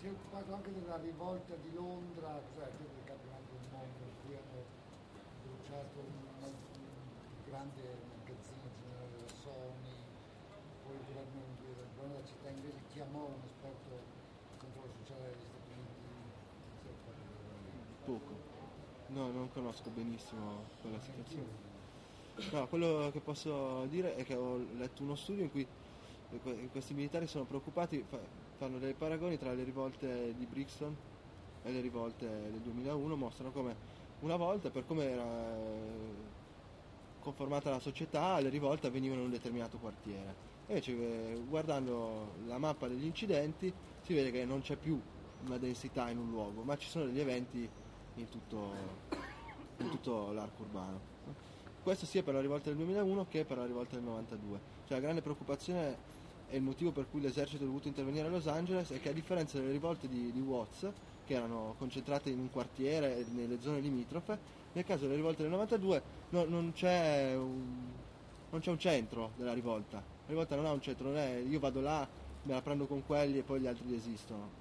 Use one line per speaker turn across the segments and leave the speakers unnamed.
Si è occupato anche della rivolta di Londra, cos'è, credo del campionato del mondo, in cui hanno bruciato un grande magazzino generale della Sony, poi il governo della città inglese chiamò un esperto di controllo sociale degli Stati Uniti, non si è occupato di quella
Poco. No, non conosco benissimo quella situazione. No, quello che posso dire è che ho letto uno studio in cui questi militari sono preoccupati, fanno dei paragoni tra le rivolte di Brixton e le rivolte del 2001, mostrano come una volta, per come era conformata la società, le rivolte avvenivano in un determinato quartiere. E invece guardando la mappa degli incidenti si vede che non c'è più una densità in un luogo, ma ci sono degli eventi in tutto l'arco urbano. Questo sia per la rivolta del 2001 che per la rivolta del 92. Cioè la grande preoccupazione e il motivo per cui l'esercito è dovuto intervenire a Los Angeles è che, a differenza delle rivolte di Watts, che erano concentrate in un quartiere e nelle zone limitrofe, nel caso delle rivolte del 92 non c'è un centro della rivolta. La rivolta non ha un centro, non è io vado là, me la prendo con quelli e poi gli altri desistono.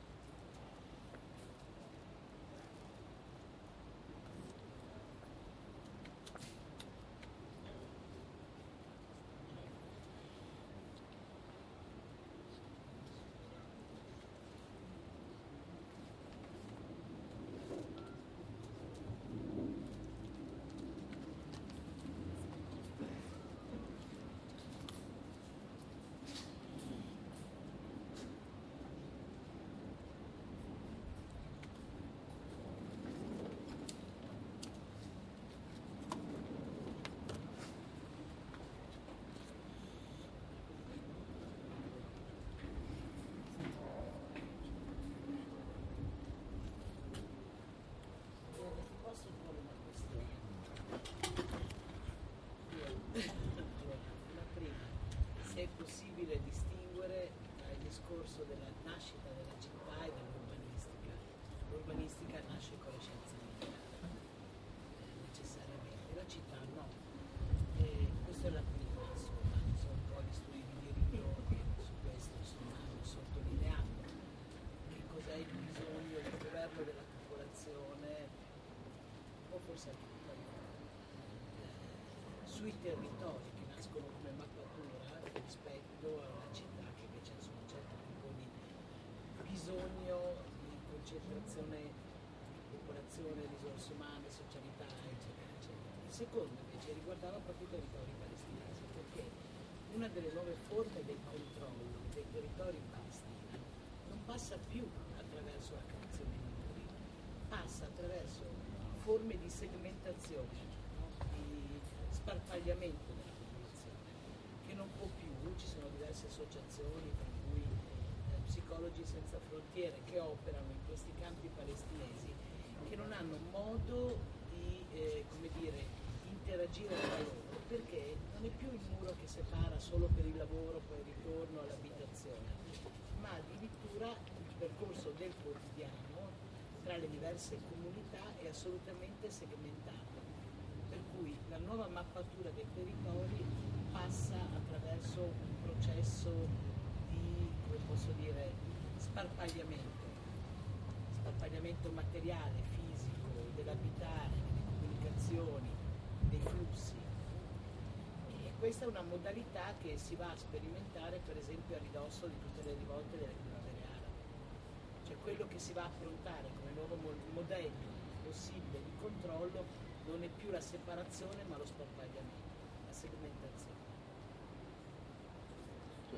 Posso porre una questione? La prima, se è possibile distinguere tra il discorso della nascita della città e dell'urbanistica. L'urbanistica nasce con le scienze militari, necessariamente, la città no. Questa è la prima, insomma, sono un po' gli studi di diritto che su questo hanno sottolineato che cos'è il bisogno del governo della popolazione, o forse anche sui territori che nascono come mappatura rispetto a una città che invece ha un certo tipo di bisogno di concentrazione di popolazione, risorse umane, socialità, eccetera, eccetera. Il secondo invece riguardava proprio i territori palestinesi, perché una delle nuove forme del controllo dei territori in Palestina non passa più attraverso la creazione di muri, passa attraverso forme di segmentazione, no? Di sparpagliamento della popolazione, che non può più. Ci sono diverse associazioni, tra cui Psicologi Senza Frontiere, che operano in questi campi palestinesi, che non hanno modo di interagire tra loro, perché non è più il muro che separa solo per il lavoro, poi il ritorno all'abitazione, ma addirittura il percorso del quotidiano tra le diverse comunità è assolutamente segmentato, per cui la nuova mappatura dei territori passa attraverso un processo di, sparpagliamento materiale, fisico, dell'abitare, delle comunicazioni, dei flussi. E questa è una modalità che si va a sperimentare per esempio a ridosso di tutte le rivolte delle primavere arabe. Cioè quello che si va a affrontare come nuovo modello possibile di controllo non è più la separazione ma lo sparpagliamento, la segmentazione.
Cioè,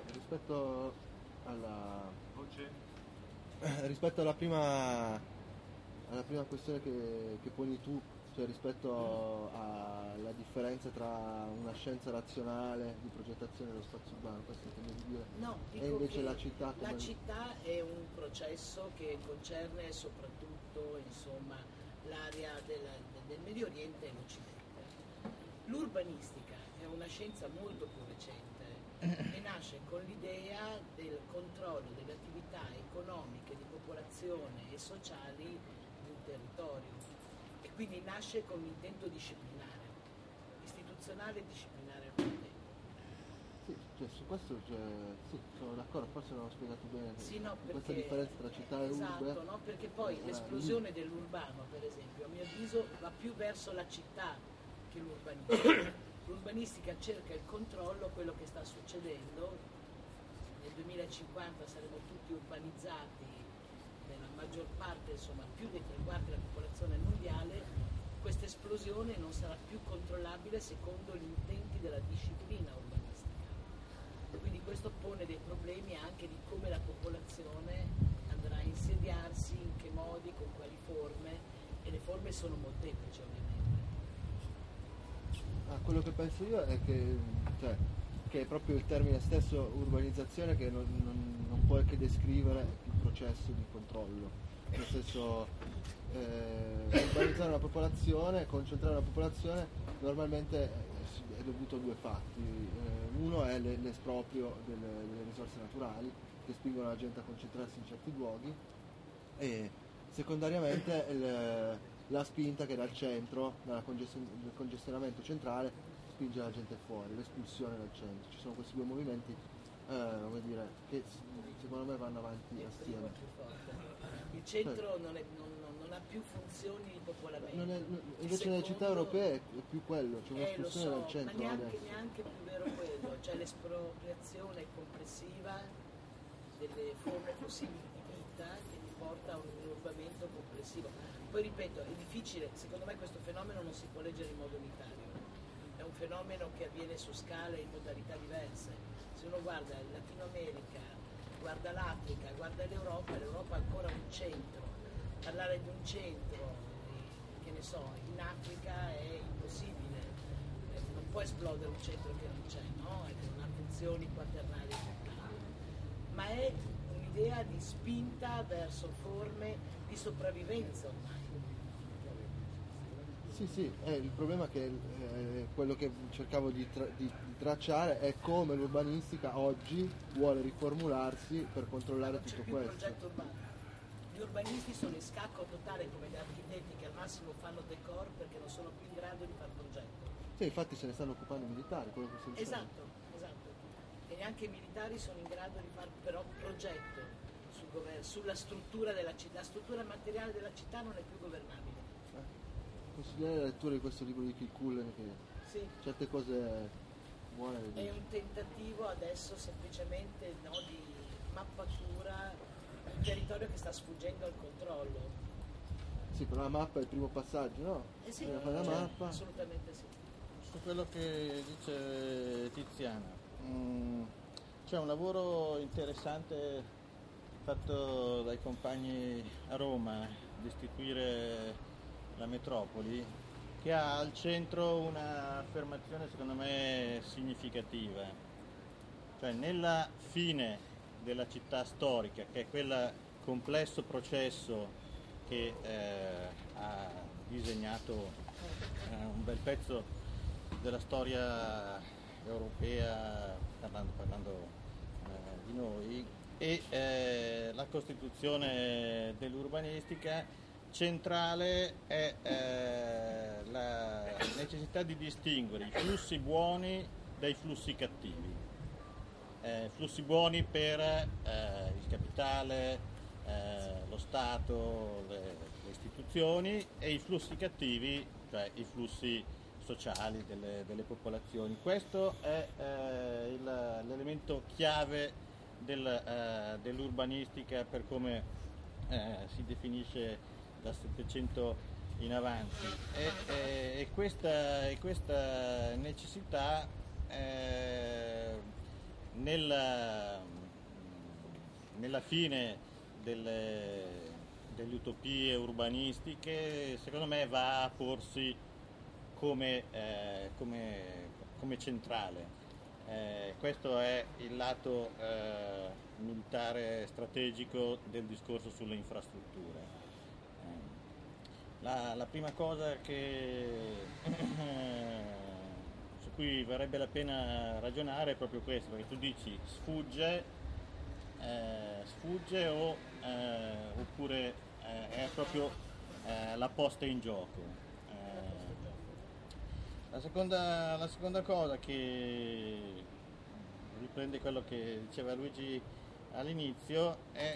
rispetto alla prima questione che poni tu, cioè rispetto alla differenza tra una scienza razionale di progettazione dello spazio urbano, questo intendi dire?
No, dico
e invece
che
la città come...
la città è un processo che concerne soprattutto l'area del Medio Oriente e l'Occidente. L'urbanistica è una scienza molto più recente e nasce con l'idea del controllo delle attività economiche, di popolazione e sociali di un territorio, e quindi nasce con un intento disciplinare, istituzionale e disciplinare al contempo.
Sì, cioè, su questo sì, sono d'accordo. d'accordo, forse non ho spiegato bene
Sì, no,
questa
perché,
differenza tra città e urbe.
esatto, no? Perché poi l'esplosione dell'urbano, per esempio, a mio avviso va più verso la città che l'urbanistica. L'urbanistica cerca il controllo, quello che sta succedendo. Nel 2050 saremo tutti urbanizzati, nella maggior parte, insomma, più dei 3/4 della popolazione mondiale. Questa esplosione non sarà più controllabile secondo gli intenti della disciplina urbanistica. Quindi questo pone dei problemi anche di come la popolazione andrà a insediarsi, in che modi, con quali forme, e le forme sono molteplici ovviamente.
Quello che penso io è che è proprio il termine stesso urbanizzazione che non può che descrivere il processo di controllo. Nel senso, urbanizzare una popolazione, concentrare una popolazione, normalmente è dovuto a due fatti. Uno è l'esproprio delle risorse naturali che spingono la gente a concentrarsi in certi luoghi, e secondariamente la spinta che dal centro, dal congestionamento centrale, spinge la gente fuori, l'espulsione dal centro. Ci sono questi due movimenti che secondo me vanno avanti assieme.
Il centro non ha più funzioni di popolamento.
Invece nelle città europee è più quello, c'è un'espulsione dal centro.
Ma neanche più vero quello, c'è l'espropriazione complessiva delle forme possibili di vita che ti porta a un sviluppamento complessivo. Poi ripeto, è difficile, secondo me questo fenomeno non si può leggere in modo unitario, è un fenomeno che avviene su scale e in modalità diverse. Se uno guarda il Latino America, guarda l'Africa, guarda l'Europa ha ancora un centro. Parlare di un centro, che ne so, in Africa è impossibile, non può esplodere un centro che non c'è, no? E che non ha funzioni quaternali importanti, ma è un'idea di spinta verso forme di sopravvivenza ormai.
Sì, il problema è che quello che cercavo di tracciare è come l'urbanistica oggi vuole riformularsi per controllare tutto questo.
Progetto urbano. Gli urbanisti sono in scacco totale come gli architetti che al massimo fanno decor perché non sono più in grado di fare progetto.
Sì, infatti se ne stanno occupando i militari, quello che sto dicendo.
Esatto. E neanche i militari sono in grado di fare però progetto sulla struttura della città. La struttura materiale della città non è più governabile.
Consigliare la lettura di questo libro di Kilcullen, che
sì,
certe cose buone le dice.
È un tentativo adesso semplicemente di mappatura di un territorio che sta sfuggendo al controllo.
Sì, però la mappa è il primo passaggio, no?
Sì,
fare la mappa.
Assolutamente sì.
Su quello che dice Tiziana, c'è un lavoro interessante fatto dai compagni a Roma di istituire la metropoli, che ha al centro un'affermazione secondo me significativa, cioè nella fine della città storica, che è quel complesso processo che ha disegnato un bel pezzo della storia europea, parlando di noi, e la costituzione dell'urbanistica. Centrale è la necessità di distinguere i flussi buoni dai flussi cattivi. Flussi buoni per il capitale, lo Stato, le istituzioni, e i flussi cattivi, cioè i flussi sociali delle popolazioni. Questo è l'elemento chiave dell'urbanistica per come si definisce da 700 in avanti, e questa necessità nella fine delle utopie urbanistiche secondo me va a porsi come centrale. Questo è il lato militare strategico del discorso sulle infrastrutture. La prima cosa su cui varrebbe la pena ragionare è proprio questo, perché tu dici sfugge oppure è proprio la posta in gioco. La seconda cosa che riprende quello che diceva Luigi all'inizio, è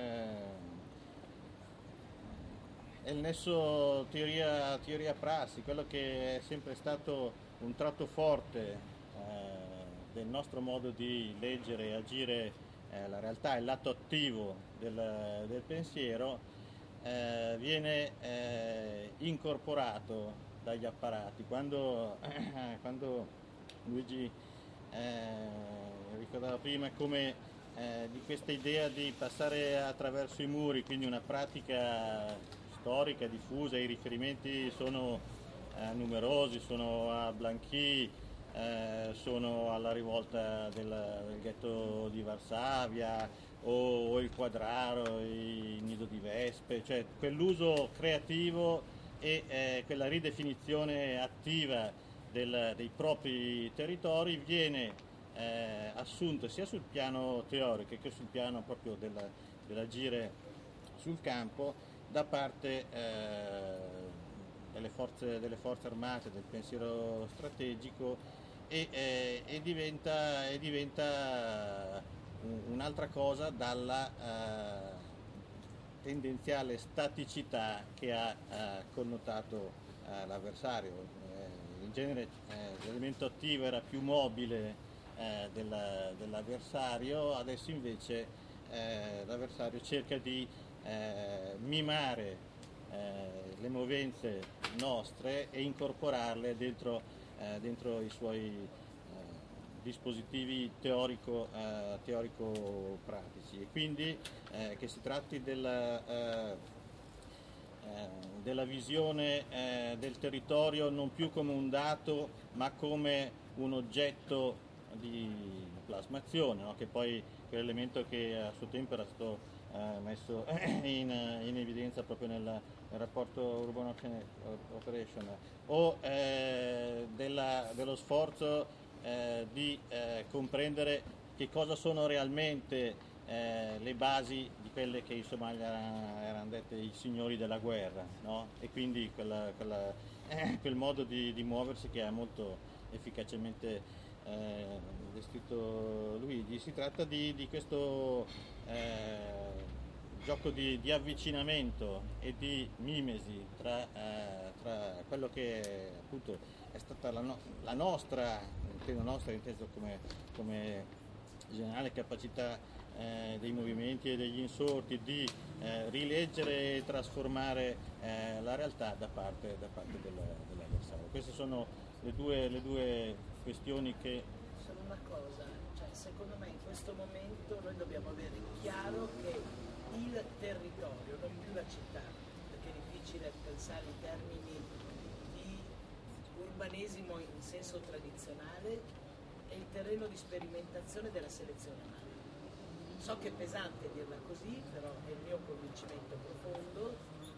il nesso teoria-prassi, quello che è sempre stato un tratto forte del nostro modo di leggere e agire la realtà, il lato attivo del pensiero, viene incorporato dagli apparati. Quando Luigi ricordava prima come di questa idea di passare attraverso i muri, quindi una pratica storica diffusa, i riferimenti sono numerosi, sono a Blanqui, sono alla rivolta del ghetto di Varsavia o il Quadraro, il nido di vespe, cioè quell'uso creativo e quella ridefinizione attiva dei propri territori viene assunta sia sul piano teorico che sul piano proprio dell'agire sul campo da parte delle forze armate, del pensiero strategico e diventa un'altra cosa dalla tendenziale staticità che ha connotato l'avversario. In genere l'elemento attivo era più mobile dell'avversario, adesso invece l'avversario cerca di mimare le movenze nostre e incorporarle dentro i suoi dispositivi teorico-pratici, e quindi che si tratti della visione del territorio non più come un dato ma come un oggetto di plasmazione, no? Che poi quell'elemento che a suo tempo era stato messo in evidenza proprio nel rapporto Urban Operation, o dello sforzo di comprendere che cosa sono realmente le basi di quelle che insomma erano dette i signori della guerra, no? E quindi quel modo di muoversi che ha molto efficacemente descritto Luigi. Si tratta di questo gioco di avvicinamento e di mimesi tra quello che appunto è stata la nostra, inteso come generale capacità dei movimenti e degli insorti di rileggere e trasformare la realtà da parte dell'avversario. Queste sono le due questioni che...
Solo una cosa, cioè, secondo me in questo momento noi dobbiamo avere chiaro che il territorio, non più la città, perché è difficile pensare in termini di urbanesimo in senso tradizionale, è il terreno di sperimentazione della selezione umana. So che è pesante dirla così, però è il mio convincimento profondo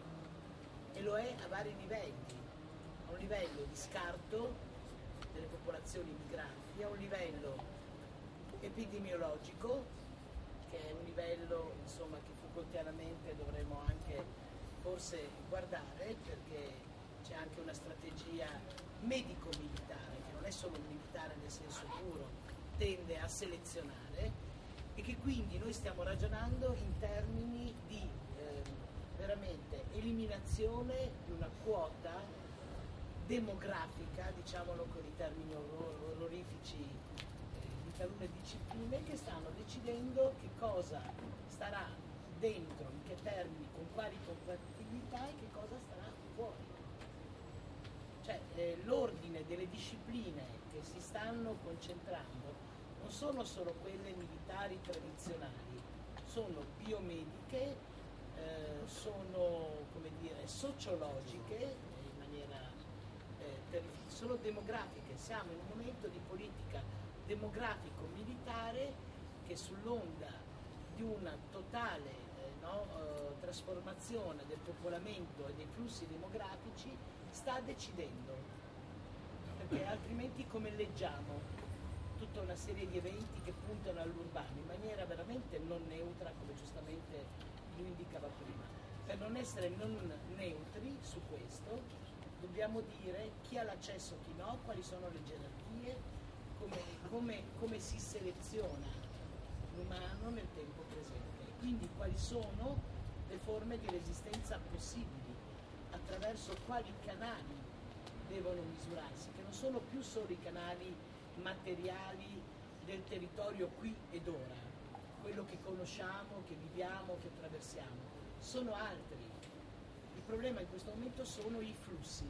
e lo è a vari livelli. A un livello di scarto delle popolazioni migranti, a un livello epidemiologico, che è un livello insomma, che Foucaultianamente dovremmo anche forse guardare, perché c'è anche una strategia medico-militare, che non è solo militare nel senso puro, tende a selezionare, e che quindi noi stiamo ragionando in termini di veramente eliminazione di una quota demografica, diciamolo con i termini onorifici di talune discipline, che stanno decidendo che cosa starà dentro, in che termini, con quali compatibilità e che cosa starà fuori. Cioè l'ordine delle discipline che si stanno concentrando non sono solo quelle militari tradizionali, sono biomediche, sono come dire, sociologiche in maniera sono demografiche. Siamo in un momento di politica demografico-militare che sull'onda di una totale trasformazione del popolamento e dei flussi demografici sta decidendo, perché altrimenti come leggiamo tutta una serie di eventi che puntano all'urbano in maniera veramente non neutra, come giustamente lui indicava prima. Per non essere non neutri su questo dobbiamo dire chi ha l'accesso, chi no, quali sono le gerarchie, come si seleziona l'umano nel tempo presente, e quindi quali sono le forme di resistenza possibili, attraverso quali canali devono misurarsi, che non sono più solo i canali materiali del territorio qui ed ora, quello che conosciamo, che viviamo, che attraversiamo, sono altri. Il problema in questo momento sono i flussi.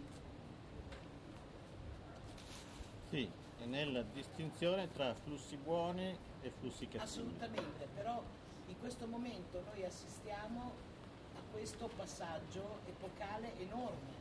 Sì, è nella distinzione tra flussi buoni e flussi cattivi.
Assolutamente, però in questo momento noi assistiamo a questo passaggio epocale enorme.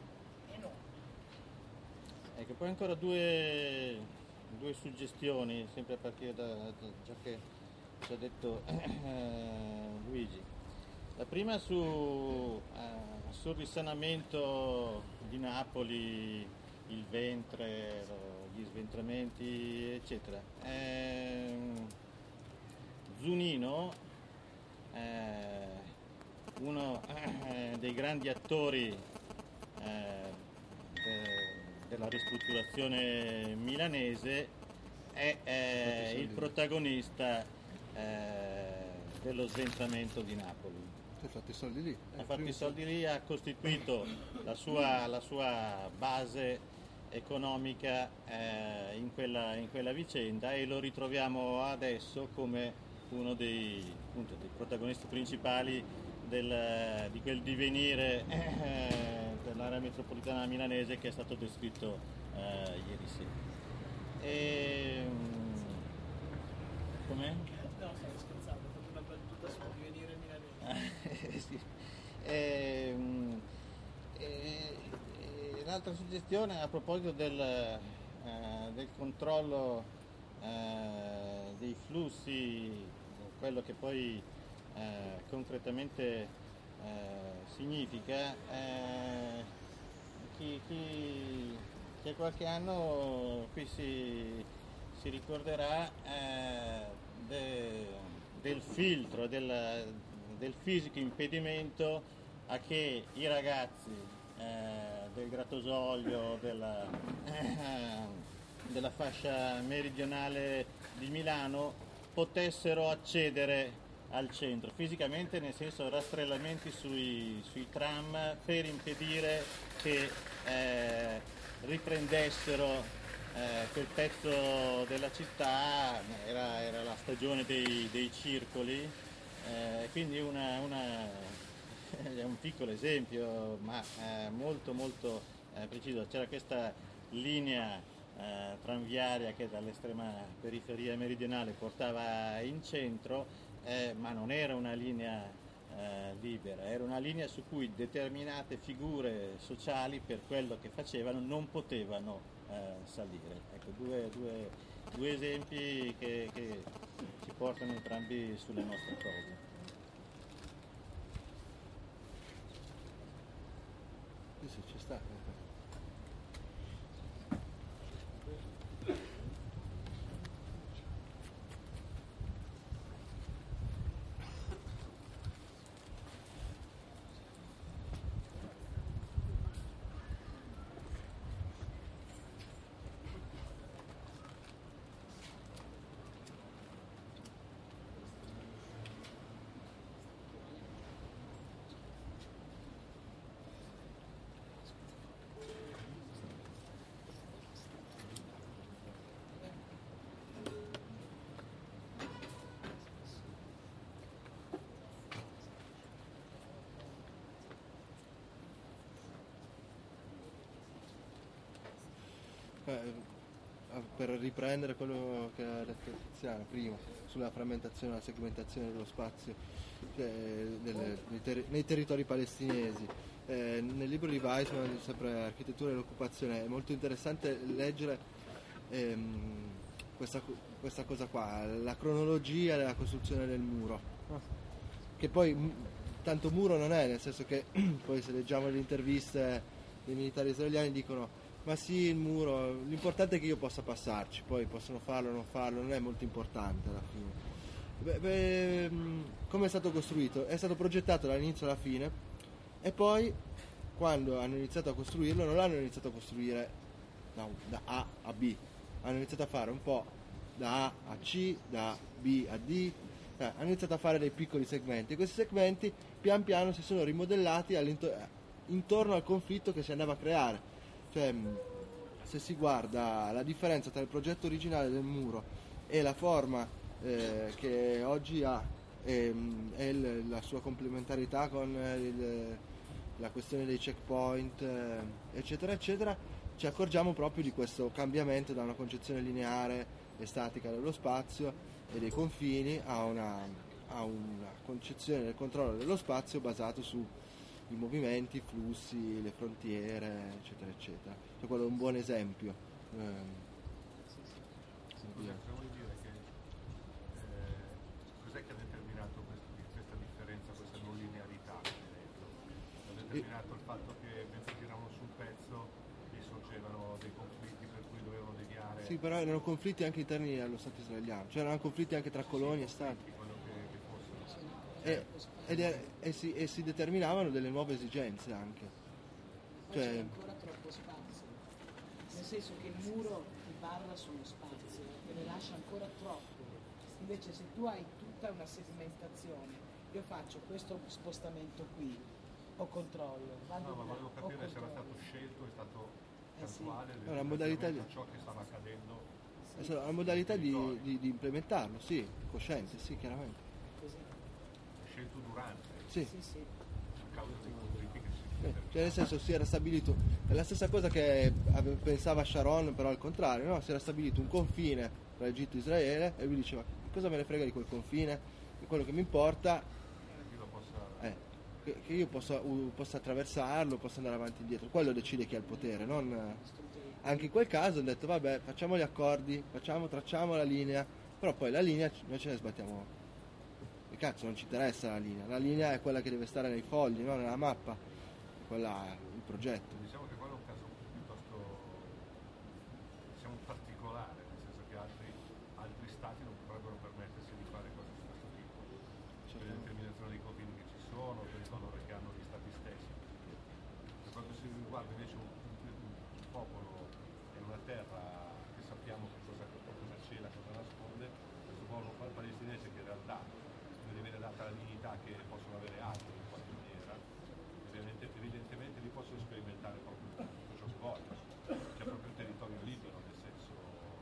Ecco, poi ancora due suggestioni, sempre a partire da ciò che ci ha detto Luigi. La prima sul risanamento di Napoli, il ventre, gli sventramenti, eccetera. Zunino, uno dei grandi attori della ristrutturazione milanese, è il protagonista dello sventramento di Napoli.
Ha fatto i soldi lì.
Ha fatto i soldi lì, ha costituito la sua base economica in quella vicenda, e lo ritroviamo adesso come uno dei protagonisti principali di quel divenire dell'area metropolitana milanese che è stato descritto ieri sera. Com'è?
No, stavo scherzando, ho fatto una battuta sul divenire milanese.
Sì. Un'altra suggestione a proposito del controllo dei flussi, quello che poi concretamente significa, chi ha qualche anno qui si ricorderà del filtro, del fisico impedimento a che i ragazzi del Grattosoglio, della fascia meridionale di Milano potessero accedere al centro fisicamente, nel senso rastrellamenti sui tram per impedire che riprendessero quel pezzo della città. Era la stagione dei circoli, quindi è un piccolo esempio, ma molto molto preciso. C'era questa linea tranviaria che dall'estrema periferia meridionale portava in centro, ma non era una linea libera, era una linea su cui determinate figure sociali, per quello che facevano, non potevano salire. Ecco, due esempi che ci portano entrambi sulle nostre cose.
Sì, ci sta. Per riprendere quello che ha detto Tiziana prima sulla frammentazione e la segmentazione dello spazio nei territori palestinesi, nel libro di Weissman, sempre Architettura e l'occupazione, è molto interessante leggere questa cosa qua, la cronologia della costruzione del muro, che poi tanto muro non è, nel senso che poi se leggiamo le interviste dei militari israeliani dicono: ma sì, il muro, l'importante è che io possa passarci, poi possono farlo o non farlo, non è molto importante alla fine. Come è stato costruito? È stato progettato dall'inizio alla fine, e poi quando hanno iniziato a costruirlo non l'hanno iniziato a costruire da A a B, hanno iniziato a fare un po' da A a C, da B a D, hanno iniziato a fare dei piccoli segmenti, e questi segmenti pian piano si sono rimodellati intorno al conflitto che si andava a creare. Cioè, se si guarda la differenza tra il progetto originale del muro e la forma che oggi ha e la sua complementarità con la questione dei checkpoint, eccetera eccetera, ci accorgiamo proprio di questo cambiamento da una concezione lineare e statica dello spazio e dei confini a una concezione del controllo dello spazio basato sui movimenti, i flussi, le frontiere, eccetera eccetera. Cioè, quello è un buon esempio.
Vuoi dire che cos'è che ha determinato questa differenza, questa non linearità? Ha determinato il fatto che mentre giravano sul pezzo gli sorgevano dei conflitti per cui dovevano deviare.
Sì, però erano conflitti anche interni allo Stato israeliano, cioè erano conflitti anche tra colonie e Stati.
Quello che fossero.
E si determinavano delle nuove esigenze anche.
Ma
Cioè,
c'è ancora troppo spazio, nel senso che il muro ti parla sullo spazio e ne lascia ancora troppo. Invece se tu hai tutta una segmentazione, io faccio questo spostamento qui, ho controllo, vado
No, ma
là,
volevo
ho
capire se era
controllo.
stato scelto, è stato
Sì.
casuale
la modalità di-
ciò che stava accadendo.
la modalità di implementarlo, sì, cosciente, sì, chiaramente.
Così.
Scelto durante,
Sì.
Sì, sì.
a causa dei conflitti che si
Cioè, nel senso, si era stabilito, è la stessa cosa che pensava Sharon, però al contrario, no? Si era stabilito un confine tra Egitto e Israele e lui diceva: cosa me ne frega di quel confine? Quello che mi importa
chi lo possa.
è che io possa attraversarlo, possa andare avanti e indietro. Quello decide chi ha il potere, non. Anche in quel caso ho detto: vabbè, facciamo gli accordi, tracciamo la linea, però poi la linea noi ce ne sbattiamo. E cazzo, non ci interessa la linea è quella che deve stare nei fogli, no? Nella mappa, quella è il progetto.
Diciamo che quello è un caso piuttosto particolare, nel senso che altri stati non potrebbero permettersi di fare cose di questo tipo, per la determinazione dei confini che ci sono, per il valore che hanno gli stati stessi. Per quanto si riguarda invece un popolo e una terra che sappiamo che cosa cela, cosa nasconde, questo popolo palestinese che in realtà ne viene data la dignità che possono avere altri in qualche maniera, evidentemente li possono sperimentare proprio tutto ciò che vogliono. C'è proprio il territorio libero, nel senso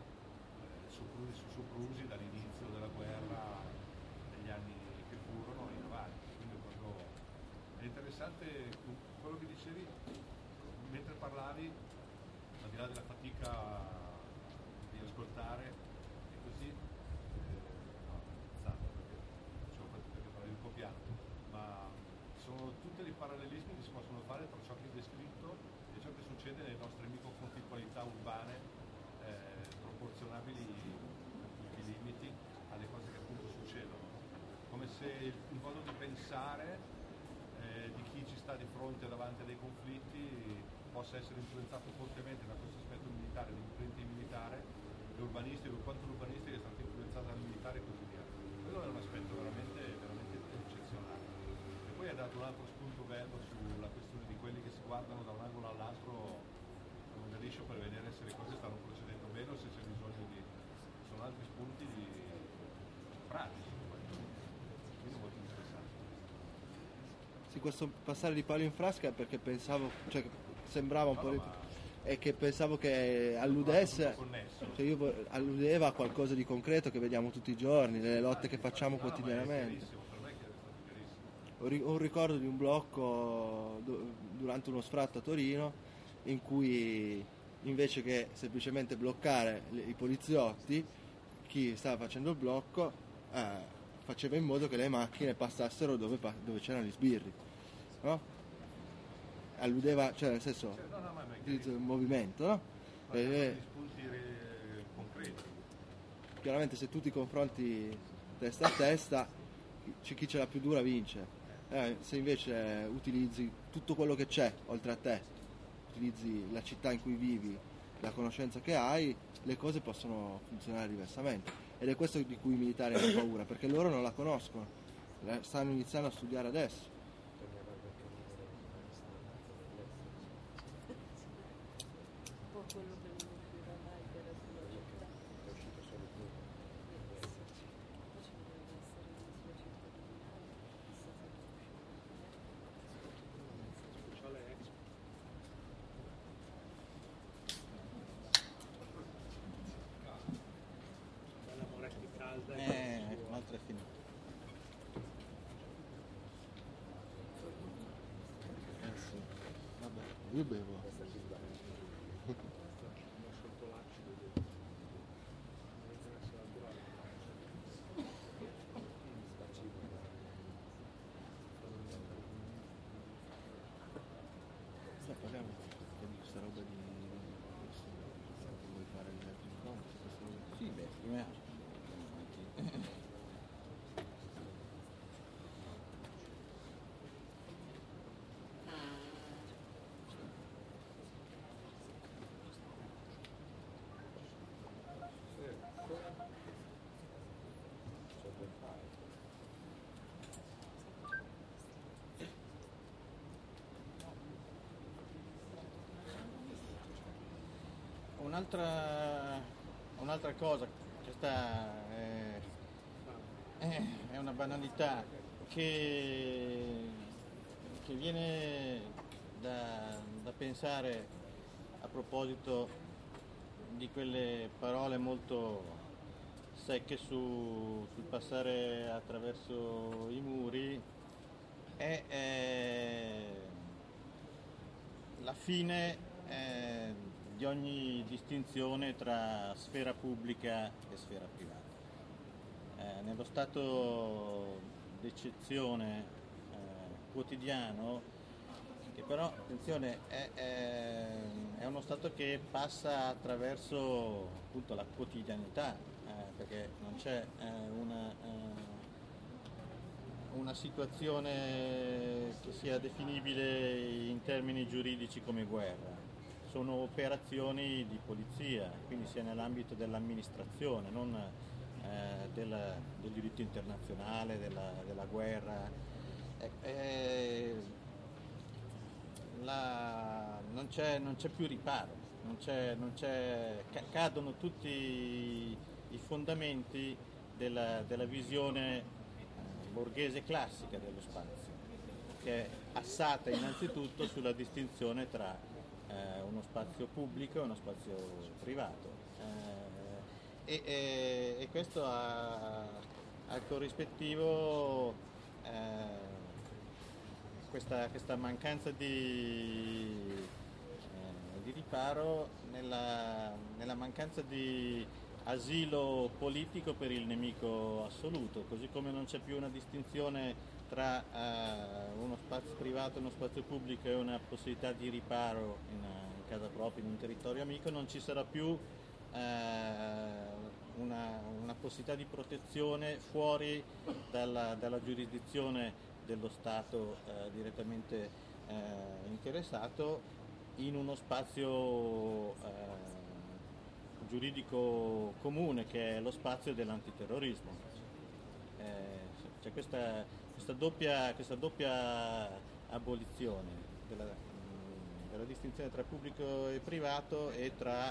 soprusi dall'inizio della guerra, negli anni che furono in avanti. Quindi è interessante quello che dicevi mentre parlavi, al di là della fatica di ascoltare, e così perché facevo fatica a parlare un po' piano, ma sono tutti i parallelismi che si possono fare tra ciò che è descritto e ciò che succede nelle nostre microconflittualità urbane, proporzionabili a tutti i limiti alle cose che appunto succedono. Come se il modo di pensare di chi ci sta di fronte davanti a dei conflitti possa essere influenzato fortemente da questo aspetto militare, dell'impronta militare, e urbanistico, quanto l'urbanistica è stata influenzata dal militare e così via. Quello è un aspetto veramente eccezionale. E poi ha dato un altro spunto bello sulla questione di quelli che si guardano da un angolo all'altro con un liscio per vedere se le cose stanno procedendo bene o se c'è bisogno di. Sono altri spunti pratici, quindi molto interessanti.
Sì, questo passare di palo in frasca è perché pensavo, cioè sembrava un po' e che pensavo che alludesse, cioè io alludeva a qualcosa di concreto che vediamo tutti i giorni, delle lotte che facciamo quotidianamente.
Per me è stato chiarissimo.
Un ricordo di un blocco durante uno sfratto a Torino in cui invece che semplicemente bloccare i poliziotti, chi stava facendo il blocco faceva in modo che le macchine passassero dove c'erano gli sbirri, no? Alludeva, cioè nel senso, utilizzo il movimento, no?
Gli spunti concreti.
Chiaramente se tu ti confronti testa a testa, chi ce l'ha più dura vince. Se invece utilizzi tutto quello che c'è oltre a te, utilizzi la città in cui vivi, la conoscenza che hai, le cose possono funzionare diversamente. Ed è questo di cui i militari hanno paura, perché loro non la conoscono, la stanno iniziando a studiare adesso.
Un po' quello che mi uscirà mai per la città.
Io bevo. Parliamo di questa roba di vuoi fare gli altri incontri, questa roba.
Sì, beh, prima un'altra cosa, questa è una banalità che viene da pensare a proposito di quelle parole molto secche sul passare attraverso i muri, è la fine di ogni distinzione tra sfera pubblica e sfera privata. Nello stato d'eccezione quotidiano, che però, attenzione, è uno stato che passa attraverso appunto la quotidianità, perché non c'è una situazione che sia definibile in termini giuridici come guerra. Sono operazioni di polizia, quindi sia nell'ambito dell'amministrazione, non del diritto internazionale, della guerra. Non c'è più riparo, cadono tutti i fondamenti della visione borghese classica dello spazio, che è assata innanzitutto sulla distinzione tra uno spazio pubblico e uno spazio privato, e questo ha al corrispettivo questa mancanza di riparo nella mancanza di asilo politico per il nemico assoluto, così come non c'è più una distinzione tra uno spazio privato e uno spazio pubblico e una possibilità di riparo in casa propria, in un territorio amico, non ci sarà più una possibilità di protezione fuori dalla giurisdizione dello Stato direttamente interessato in uno spazio giuridico comune, che è lo spazio dell'antiterrorismo. C'è questa doppia abolizione della distinzione tra pubblico e privato e tra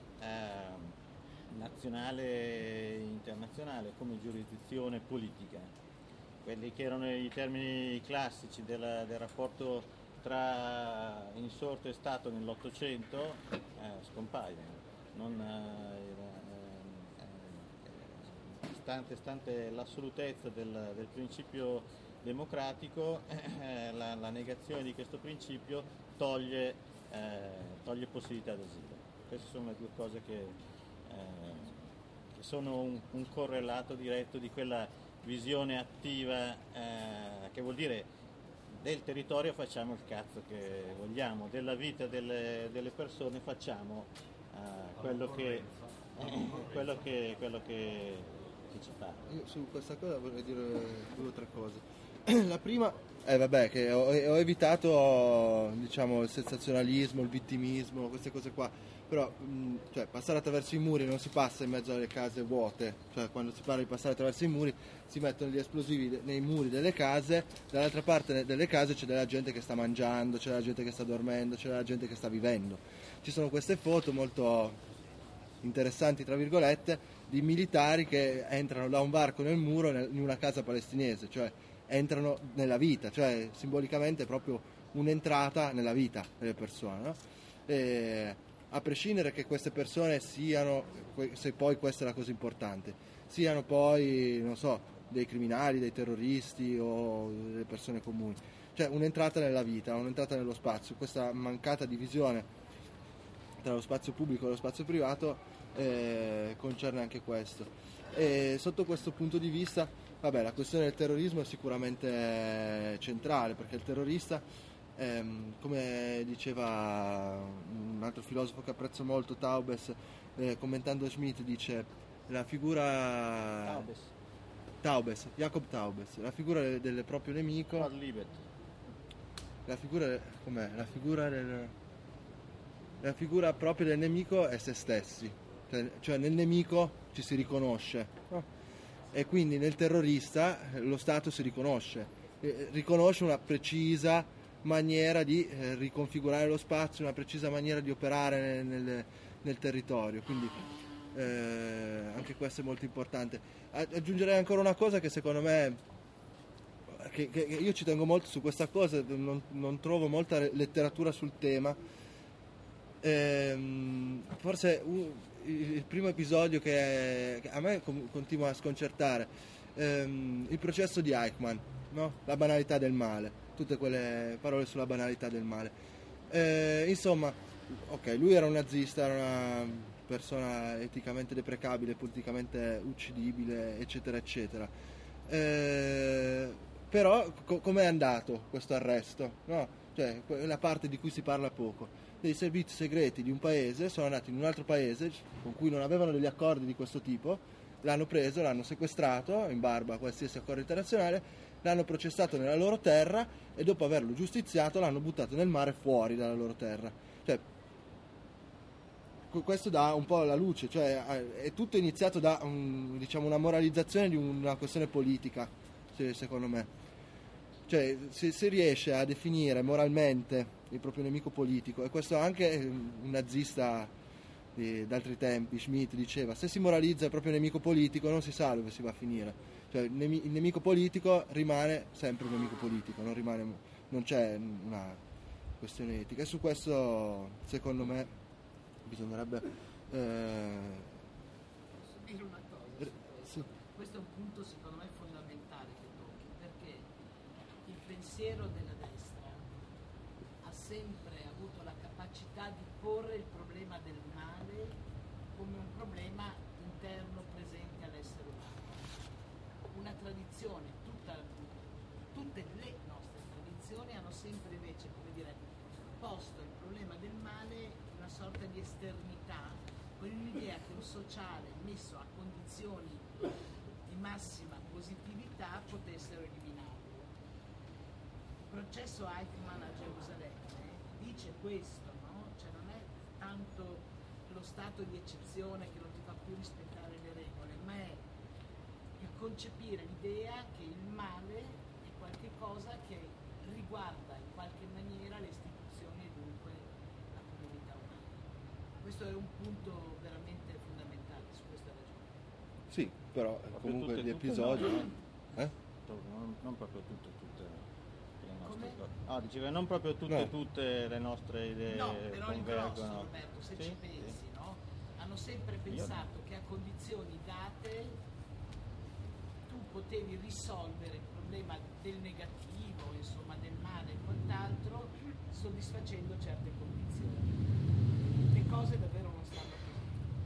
nazionale e internazionale come giurisdizione politica. Quelli che erano i termini classici del rapporto tra insorto e Stato nell'Ottocento scompaiono. Stante l'assolutezza del principio democratico, la negazione di questo principio toglie possibilità d'asilo. Queste sono le due cose che sono un correlato diretto di quella visione attiva, che vuol dire del territorio facciamo il cazzo che vogliamo, della vita delle persone facciamo quello che ci fa.
Io su questa cosa vorrei dire 2 o 3 cose. La prima vabbè, che ho evitato, diciamo, il sensazionalismo, il vittimismo, queste cose qua, però cioè, passare attraverso i muri non si passa in mezzo alle case vuote, cioè quando si parla di passare attraverso i muri si mettono gli esplosivi nei muri delle case, dall'altra parte delle case c'è della gente che sta mangiando, c'è della gente che sta dormendo, c'è della gente che sta vivendo. Ci sono queste foto molto interessanti, tra virgolette, di militari che entrano da un varco nel muro in una casa palestinese, cioè entrano nella vita, cioè simbolicamente è proprio un'entrata nella vita delle persone, no? E a prescindere che queste persone siano, se poi questa è la cosa importante, siano poi, non so, dei criminali, dei terroristi o delle persone comuni. Cioè un'entrata nella vita, un'entrata nello spazio. Questa mancata divisione tra lo spazio pubblico e lo spazio privato concerne anche questo. E sotto questo punto di vista, vabbè, la questione del terrorismo è sicuramente centrale, perché il terrorista, come diceva un altro filosofo che apprezzo molto, Taubes, commentando Schmitt, dice la figura Taubes, Jacob Taubes, la figura del proprio nemico, la figura com'è? La figura propria del nemico è se stessi, cioè nel nemico ci si riconosce, no? E quindi nel terrorista lo Stato si riconosce una precisa maniera di riconfigurare lo spazio, una precisa maniera di operare nel territorio, quindi anche questo è molto importante. Aggiungerei ancora una cosa che secondo me, che io ci tengo molto su questa cosa, non trovo molta letteratura sul tema. Forse il primo episodio che a me continua a sconcertare, il processo di Eichmann, no? La banalità del male, tutte quelle parole sulla banalità del male. Insomma, ok, lui era un nazista, era una persona eticamente deprecabile, politicamente uccidibile, eccetera eccetera. Però com'è andato questo arresto? No? Cioè, la parte di cui si parla poco. Dei servizi segreti di un paese sono andati in un altro paese con cui non avevano degli accordi di questo tipo, l'hanno preso, l'hanno sequestrato in barba a qualsiasi accordo internazionale, l'hanno processato nella loro terra e dopo averlo giustiziato l'hanno buttato nel mare fuori dalla loro terra. Cioè, questo dà un po' la luce, cioè è tutto iniziato da una moralizzazione di una questione politica, secondo me. Cioè si riesce a definire moralmente il proprio nemico politico, e questo anche un nazista d'altri tempi, Schmitt, diceva: se si moralizza il proprio nemico politico non si sa dove si va a finire. Cioè il nemico politico rimane sempre un nemico politico, non c'è una questione etica, e su questo secondo me bisognerebbe
Posso dire una cosa?
sì.
Questo è un punto secondo me fondamentale che tocchi, perché il pensiero della destra ha sempre avuto la capacità di porre il problema del male come un problema interno presente all'essere umano. Una tradizione, tutte le nostre tradizioni hanno sempre invece, come dire, posto il problema del male in una sorta di esternità, con l'idea che un sociale messo a condizioni di massima positività potessero eliminarlo. Il processo Eichmann a Gerusalemme dice questo, no? Cioè non è tanto lo stato di eccezione che non ti fa più rispettare le regole, ma è il concepire l'idea che il male è qualche cosa che riguarda in qualche maniera le istituzioni e dunque la comunità umana. Questo è un punto veramente fondamentale, su questa ragione.
Sì, però comunque gli episodi...
Non proprio tutte le nostre
Come?
cose. Dicevo, non proprio tutte le nostre idee
No, però il grosso,
convergono.
Roberto, se
Sì,
ci pensi,
sì.
no? Hanno sempre pensato che a condizioni date tu potevi risolvere il problema del negativo, insomma del male e quant'altro, soddisfacendo certe condizioni. Le cose davvero non stanno così.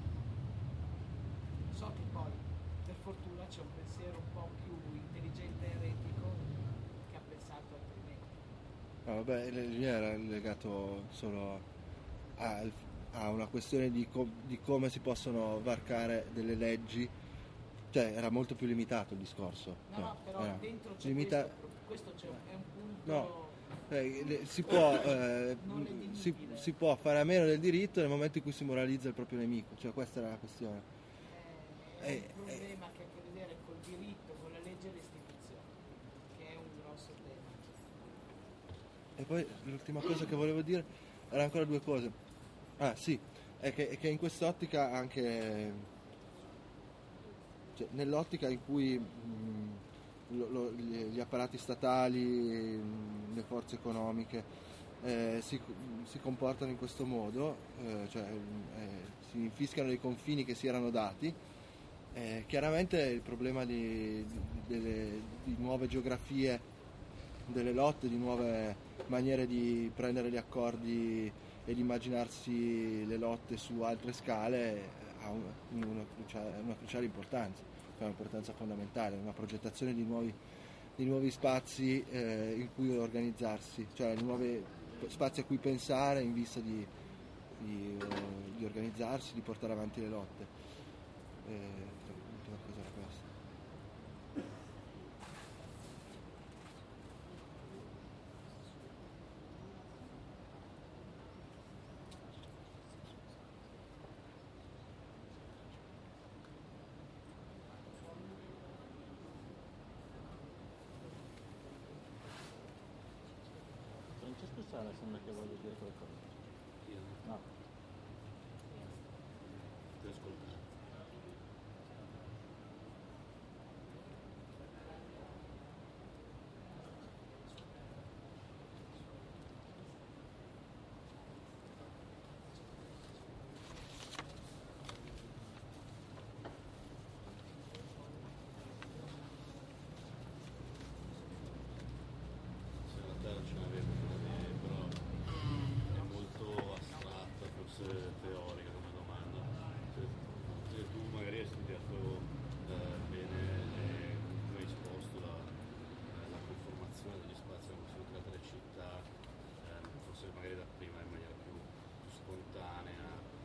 So che poi, per fortuna, c'è un pensiero un po' più intelligente e etico che ha pensato altrimenti.
No, vabbè, lì era legato solo a una questione di come si possono varcare delle leggi, cioè era molto più limitato il discorso.
No, però dentro c'è questo è un punto...
No, si può fare a meno del diritto nel momento in cui si moralizza il proprio nemico, cioè questa era la questione.
È un problema che ha a che vedere col diritto, con la legge e le istituzioni, che è un grosso tema.
E poi l'ultima cosa che volevo dire era ancora due cose. Sì, è che in quest'ottica anche, cioè, nell'ottica in cui gli apparati statali, le forze economiche si comportano in questo modo, cioè si infischiano dei confini che si erano dati, Chiaramente il problema di nuove geografie delle lotte, di nuove maniere di prendere gli accordi e di immaginarsi le lotte su altre scale ha una cruciale importanza, cioè un'importanza fondamentale, una progettazione di nuovi spazi in cui organizzarsi, cioè di nuovi spazi a cui pensare in vista di organizzarsi, di portare avanti le lotte. L'ultima cosa era questa.
Francesco Sala sembra che voglia dire qualcosa. No.
Ti ascolto. Se in realtà non ce n'avete, però è molto astratta, forse teorica come domanda. Se tu magari hai studiato bene come hai esposto la conformazione degli spazi, la costruzione tra le città, forse magari da prima in maniera più spontanea,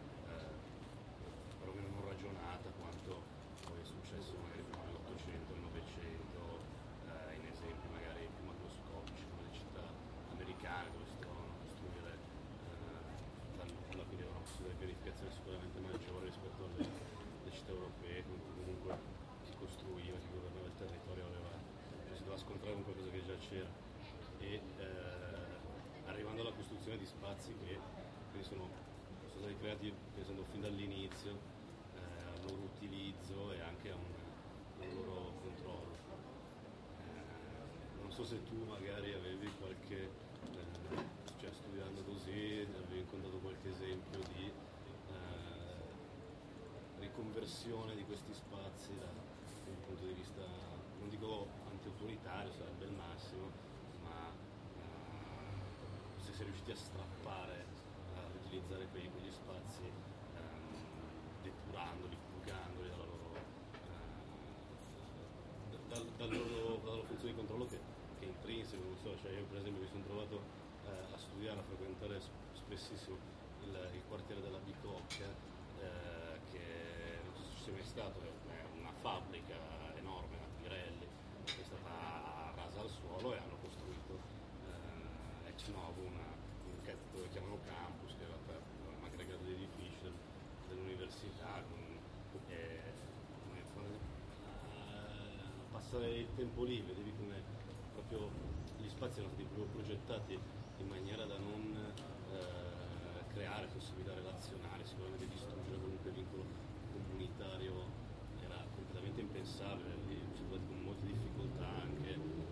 però meno non ragionata quanto poi è successo magari prima nell'Ottocento, nel Novecento, in esempi magari più macroscopici come le città americane dove si trovano a costruire quindi avevano una possibilità di pianificazione sicuramente maggiore rispetto alle città europee, comunque chi costruiva, chi governava il territorio si doveva scontrare con qualcosa che già c'era e arrivando alla costruzione di spazi che quindi sono stati creati pensando fin dall'inizio al loro utilizzo e anche a un loro controllo. Non so se tu magari avevi qualche, cioè studiando così, avevi incontrato qualche esempio di riconversione di questi spazi da un punto di vista, non dico anti-autoritario, sarebbe il massimo, ma se si è riusciti a strappare, a utilizzare quegli spazi depurandoli, purgandoli dalla loro funzione di controllo che è intrinseco, non so, cioè io per esempio mi sono trovato a studiare, a frequentare spessissimo il quartiere della Bicocca, che non so se ci sia mai stato, è una fabbrica enorme, la Pirelli, che è stata rasa al suolo e hanno costruito ex novo quello che chiamano campus, che in realtà è un aggregato di edifici dell'università, passare il tempo lì, vedevi come proprio gli spazi erano stati proprio progettati in maniera da non creare possibilità relazionali, sicuramente distruggere qualunque vincolo comunitario era completamente impensabile, lì si è trovato con molte difficoltà anche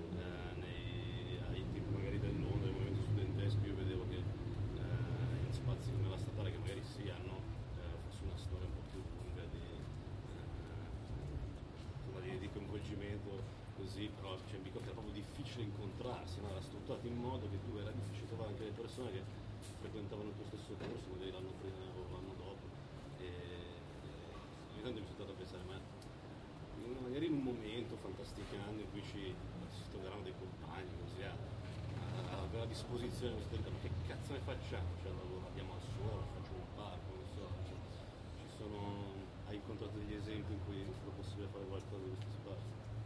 ai tempi magari del movimento studentesco. Io vedevo che in spazi come la statale, che magari sì hanno forse una storia un po' più lunga di coinvolgimento così, però cioè, in Bicocca era proprio difficile incontrarsi, no? Era strutturato in modo che tu era difficile trovare anche le persone che frequentavano il tuo stesso corso, magari l'anno prima o l'anno dopo, e ogni tanto mi sono stato a pensare, ma magari in un momento fantasticando in cui si troveranno dei compagni così a avere a disposizione questo tempo, ma che cazzo ne facciamo? Cioè, lo abbiamo al suolo, facciamo un parco, non so, cioè, hai incontrato degli esempi in cui è stato possibile fare qualcosa di questi spazi?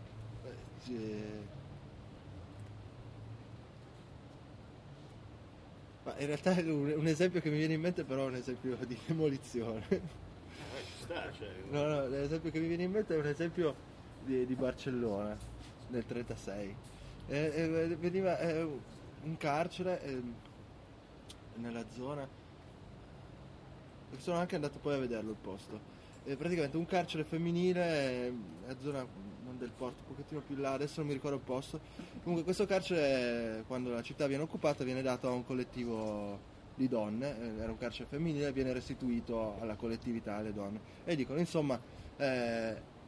Ma in realtà un esempio che mi viene in mente però è un esempio di demolizione.
Ci sta, cioè.
No, l'esempio che mi viene in mente è un esempio di Barcellona nel 1936. Veniva un carcere nella zona, sono anche andato poi a vederlo il posto. Praticamente un carcere femminile a zona non del porto, un pochettino più là, adesso non mi ricordo il posto. Comunque questo carcere, quando la città viene occupata, viene dato a un collettivo di donne, era un carcere femminile, viene restituito alla collettività, alle donne. E dicono, insomma,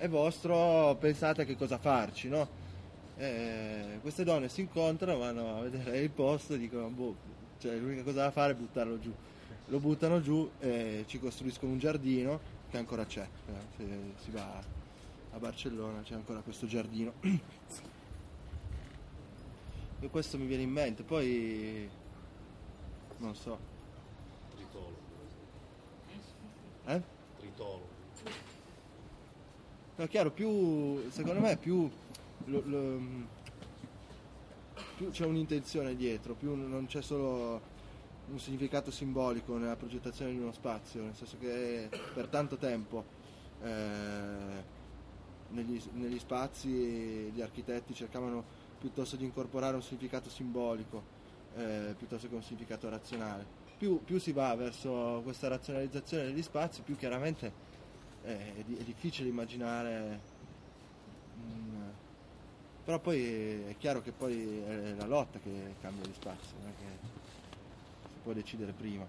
è vostro, pensate a che cosa farci, no? Queste donne si incontrano, vanno a vedere il posto e dicono, boh, cioè, l'unica cosa da fare è buttarlo giù. Lo buttano giù e ci costruiscono un giardino che ancora c'è. Se si va a Barcellona c'è ancora questo giardino. E questo mi viene in mente, poi non so.
Tritolo.
Eh?
Tritolo.
No, chiaro, secondo me più c'è un'intenzione dietro, più non c'è solo un significato simbolico nella progettazione di uno spazio, nel senso che per tanto tempo negli spazi gli architetti cercavano piuttosto di incorporare un significato simbolico piuttosto che un significato razionale. Più si va verso questa razionalizzazione degli spazi, più chiaramente è difficile immaginare però poi è chiaro che poi è la lotta che cambia gli spazi, non è che si può decidere prima.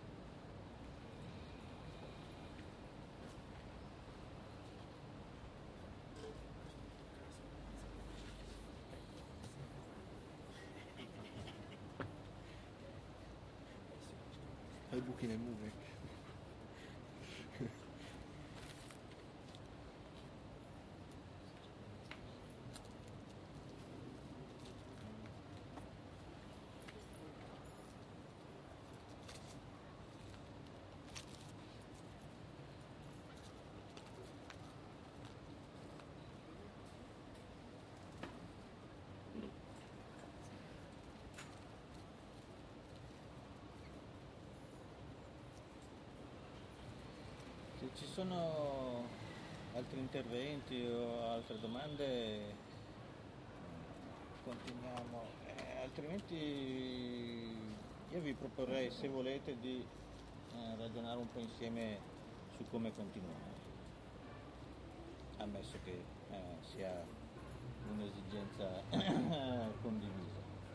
Fai buchi nel muro.
Se ci sono altri interventi o altre domande, continuiamo. Altrimenti io vi proporrei, se volete, di ragionare un po' insieme su come continuare, ammesso che sia un'esigenza condivisa.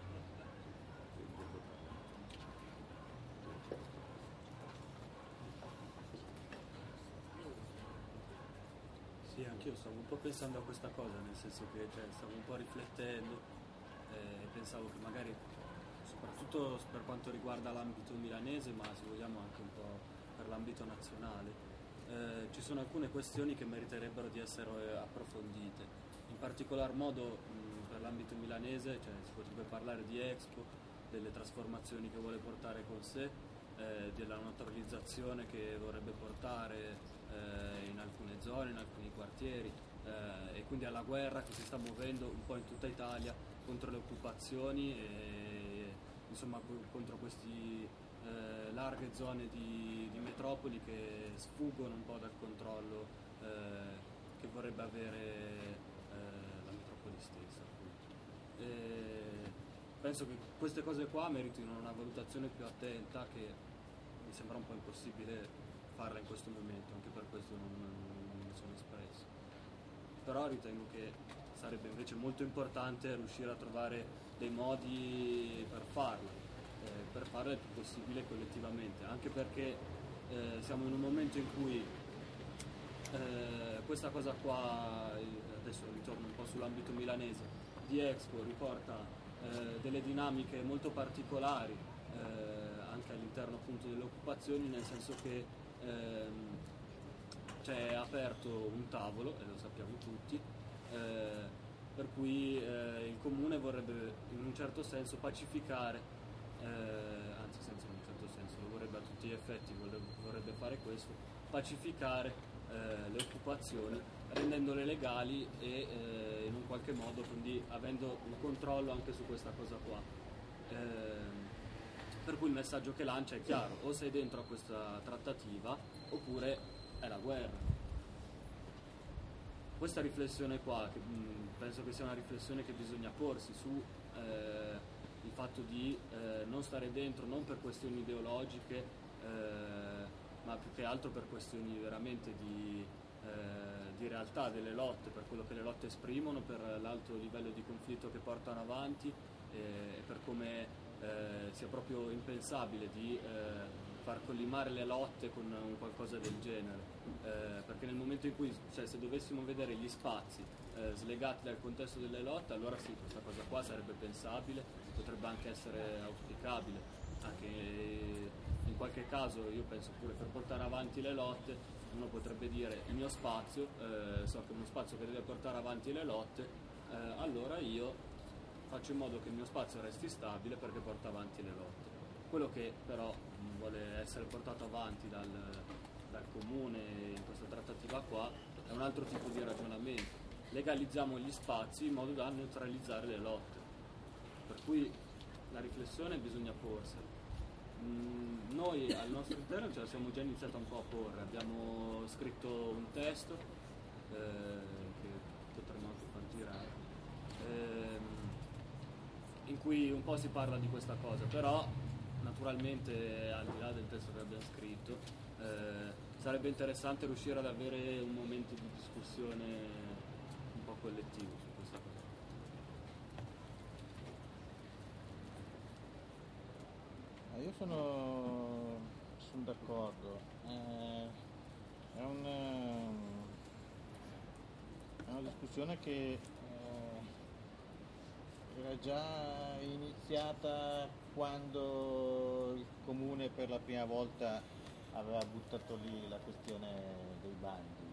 Sì, anch'io stavo un po' pensando a questa cosa, nel senso che stavo un po' riflettendo e pensavo che magari, soprattutto per quanto riguarda l'ambito milanese, ma se vogliamo anche un po' per l'ambito nazionale, ci sono alcune questioni che meriterebbero di essere approfondite. In particolar modo per l'ambito milanese, si potrebbe parlare di Expo, delle trasformazioni che vuole portare con sé, della naturalizzazione che vorrebbe portare in alcune zone, in alcuni quartieri, e quindi alla guerra che si sta muovendo un po' in tutta Italia contro le occupazioni e insomma contro queste larghe zone di metropoli che sfuggono un po' dal controllo che vorrebbe avere la metropoli stessa, appunto. Penso che queste cose qua meritino una valutazione più attenta, che mi sembra un po' impossibile farla in questo momento, anche per questo non mi sono espresso. Però ritengo che sarebbe invece molto importante riuscire a trovare dei modi per farlo il più possibile collettivamente, anche perché siamo in un momento in cui questa cosa qua, adesso ritorno un po' sull'ambito milanese, di Expo riporta delle dinamiche molto particolari anche all'interno appunto delle occupazioni, nel senso che c'è aperto un tavolo, e lo sappiamo tutti, per cui il comune vorrebbe in un certo senso pacificare, anzi senza in un certo senso, lo vorrebbe a tutti gli effetti, vorrebbe fare questo, pacificare le occupazioni, rendendole legali e in un qualche modo quindi avendo un controllo anche su questa cosa qua. Per cui il messaggio che lancia è chiaro: o sei dentro a questa trattativa oppure è la guerra. Questa riflessione qua, che penso che sia una riflessione che bisogna porsi su il fatto di non stare dentro, non per questioni ideologiche, ma più che altro per questioni veramente di realtà delle lotte, per quello che le lotte esprimono, per l'alto livello di conflitto che portano avanti e per come sia proprio impensabile di far collimare le lotte con un qualcosa del genere, perché nel momento in cui, cioè, se dovessimo vedere gli spazi slegati dal contesto delle lotte, allora sì, questa cosa qua sarebbe pensabile, potrebbe anche essere auspicabile, anche in qualche caso io penso pure per portare avanti le lotte uno potrebbe dire il mio spazio, so che è uno spazio che deve portare avanti le lotte, allora io faccio in modo che il mio spazio resti stabile perché porta avanti le lotte. Quello che però vuole essere portato avanti dal comune in questa trattativa qua è un altro tipo di ragionamento. Legalizziamo gli spazi in modo da neutralizzare le lotte. Per cui la riflessione bisogna porsela. Noi al nostro interno ce la siamo già iniziata un po' a porre, abbiamo scritto un testo che potremmo anche far girare, in cui un po' si parla di questa cosa, però naturalmente al di là del testo che abbiamo scritto sarebbe interessante riuscire ad avere un momento di discussione un po' collettivo su questa cosa.
Io sono d'accordo, è una discussione che era già iniziata quando il comune per la prima volta aveva buttato lì la questione dei bandi.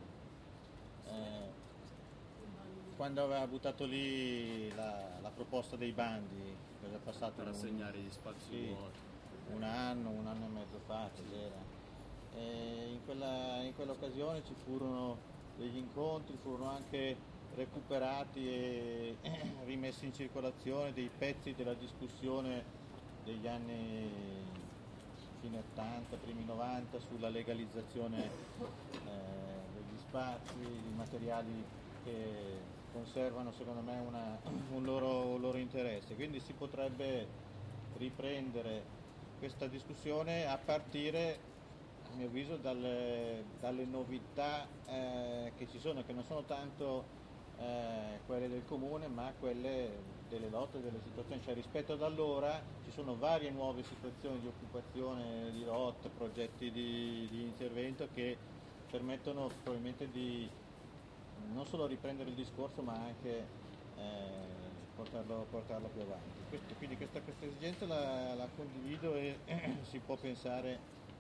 Quando aveva buttato lì la proposta dei bandi, è passato
Per assegnare gli spazi
sì,
vuoti.
un anno e mezzo fa, cos'era. E in quell'occasione ci furono degli incontri, furono anche recuperati e rimessi in circolazione dei pezzi della discussione degli anni fine 80, primi 90 sulla legalizzazione degli spazi, di materiali che conservano secondo me un loro interesse. Quindi si potrebbe riprendere questa discussione a partire, a mio avviso, dalle novità che ci sono, che non sono tanto quelle del comune ma quelle delle lotte, delle situazioni, cioè rispetto ad allora ci sono varie nuove situazioni di occupazione, di lotta, progetti di intervento che permettono probabilmente di non solo riprendere il discorso ma anche portarlo più avanti. Quindi questa esigenza la condivido e si può pensare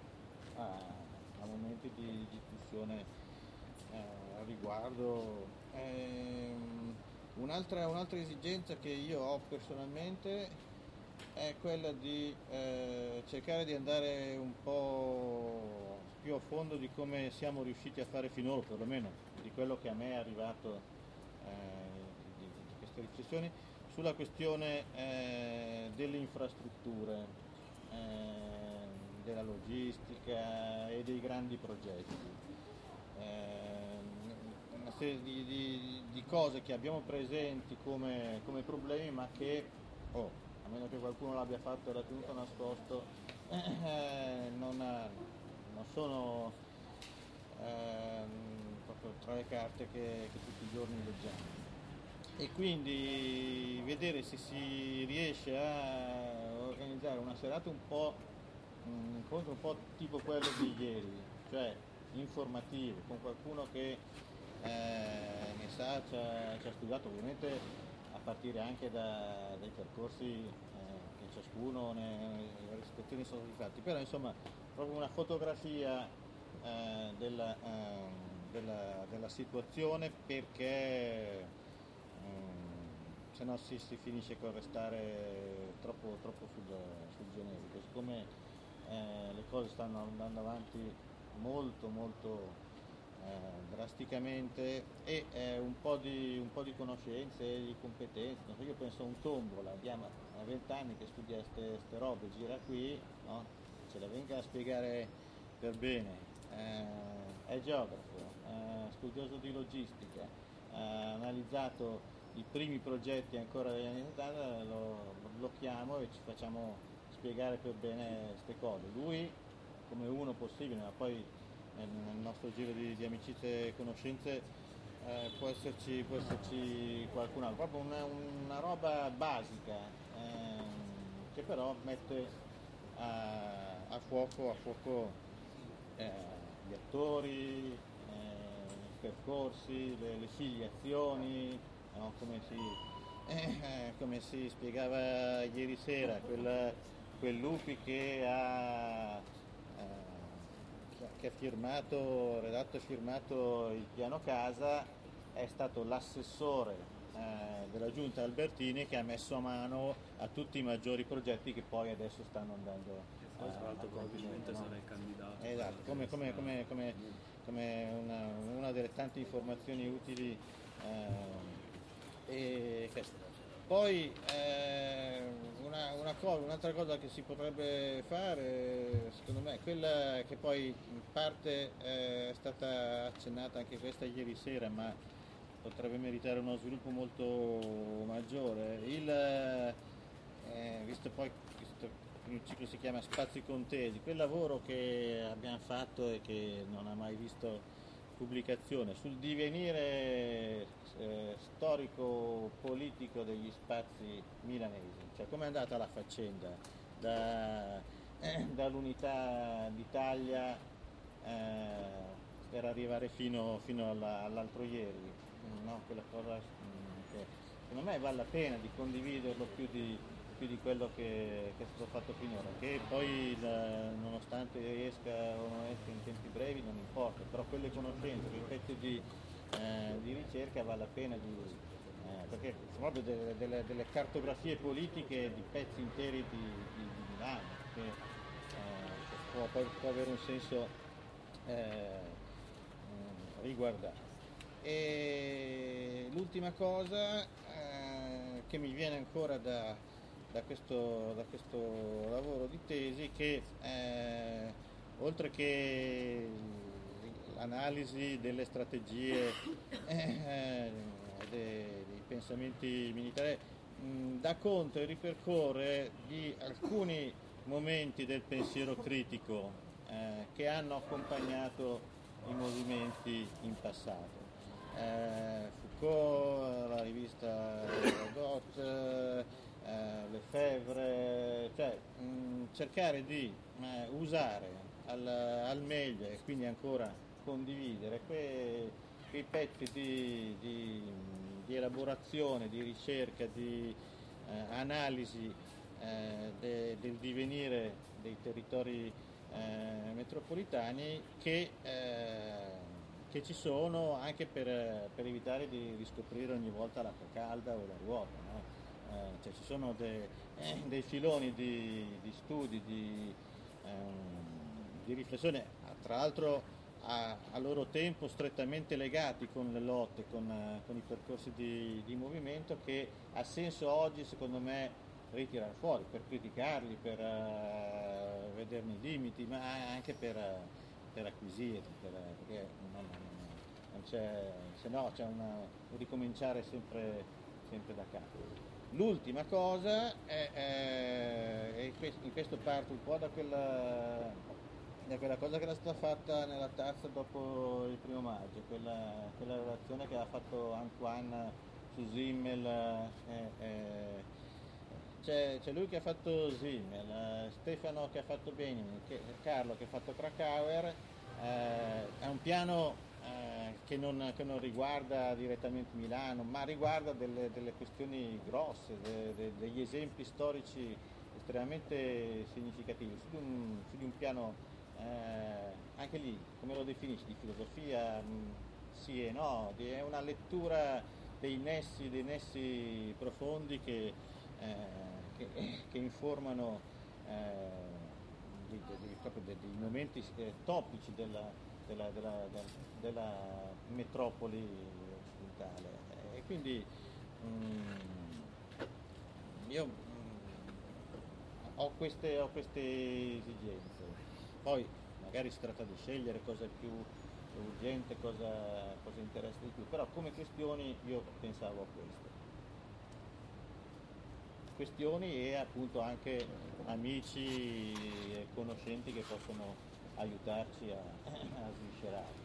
a momenti di discussione a riguardo. Un'altra esigenza che io ho personalmente è quella di cercare di andare un po' più a fondo di come siamo riusciti a fare finora, perlomeno di quello che a me è arrivato di queste riflessioni, sulla questione delle infrastrutture, della logistica e dei grandi progetti. Una serie di cose che abbiamo presenti come problemi ma che, a meno che qualcuno l'abbia fatto e l'ha tenuto nascosto, non sono proprio tra le carte che tutti i giorni leggiamo. E quindi vedere se si riesce a organizzare una serata un incontro un po' tipo quello di ieri, cioè informativo, con qualcuno che ne sa, ci ha studiato, ovviamente a partire anche dai percorsi che ciascuno nelle situazioni sono stati fatti, però insomma proprio una fotografia della situazione, perché se no si finisce con restare troppo sul generico. Siccome le cose stanno andando avanti molto drasticamente e un po' di conoscenze e di competenze. Io penso a un Tombola, andiamo a 20 anni che studia queste robe, gira qui, no? Ce la venga a spiegare per bene, è geografo, studioso di logistica, ha analizzato i primi progetti ancora degli anni 70, lo chiamo e ci facciamo spiegare per bene queste cose. Lui come uno possibile, ma poi nel nostro giro di amicizie e conoscenze può esserci qualcun altro, proprio una roba basica che però mette a fuoco gli attori, i percorsi, le filiazioni, no? Come si spiegava ieri sera, quel Lupi che ha redatto e firmato il piano casa, è stato l'assessore della giunta Albertini che ha messo a mano a tutti i maggiori progetti che poi adesso stanno andando
Tra l'altro probabilmente sarà il candidato.
Esatto, come una delle tante informazioni utili. Poi un'altra cosa che si potrebbe fare, secondo me, quella che poi in parte è stata accennata anche questa ieri sera, ma potrebbe meritare uno sviluppo molto maggiore. Visto il ciclo si chiama Spazi Contesi, quel lavoro che abbiamo fatto e che non ha mai visto pubblicazione sul divenire storico-politico degli spazi milanesi, cioè come è andata la faccenda dall'unità d'Italia per arrivare fino all'altro ieri, no? Quella cosa che secondo me vale la pena di condividerlo più di quello che è stato fatto finora, che poi nonostante riesca o non esca in tempi brevi non importa, però quelle conoscenze, quei pezzi di ricerca vale la pena perché sono proprio delle cartografie politiche di pezzi interi di Milano, che può avere un senso riguardare. E l'ultima cosa che mi viene ancora da questo lavoro di tesi, che oltre che l'analisi delle strategie dei pensamenti militari, dà conto e ripercorre di alcuni momenti del pensiero critico che hanno accompagnato i movimenti in passato. Foucault, la rivista Godot, Lefebvre, cioè cercare di usare al meglio e quindi ancora condividere quei pezzi di elaborazione, di ricerca, di analisi del divenire dei territori metropolitani che ci sono, anche per evitare di riscoprire ogni volta l'acqua calda o la ruota, no? Cioè ci sono dei filoni di studi, di riflessione, tra l'altro a loro tempo strettamente legati con le lotte, con i percorsi di movimento, che ha senso oggi secondo me ritirare fuori, per criticarli, per vederne i limiti, ma anche per acquisirli, perché non c'è, se no c'è un ricominciare sempre da capo. L'ultima cosa è in questo parto un po' da quella cosa che era stata fatta nella tazza dopo il 1° maggio, quella relazione che ha fatto Antoine su Simmel. C'è lui che ha fatto Simmel, Stefano che ha fatto Benjamin, Carlo che ha fatto Krakauer. È un piano che non riguarda direttamente Milano, ma riguarda delle questioni grosse, degli esempi storici estremamente significativi, su di un piano anche lì, come lo definisci, di filosofia, sì e no, è una lettura dei nessi profondi che informano proprio dei momenti topici della metropoli occidentale, e quindi io ho queste esigenze. Poi magari si tratta di scegliere cosa è più urgente, cosa interessa di più, però come questioni io pensavo a questioni e appunto anche amici e conoscenti che possono aiutarci a sviscerare.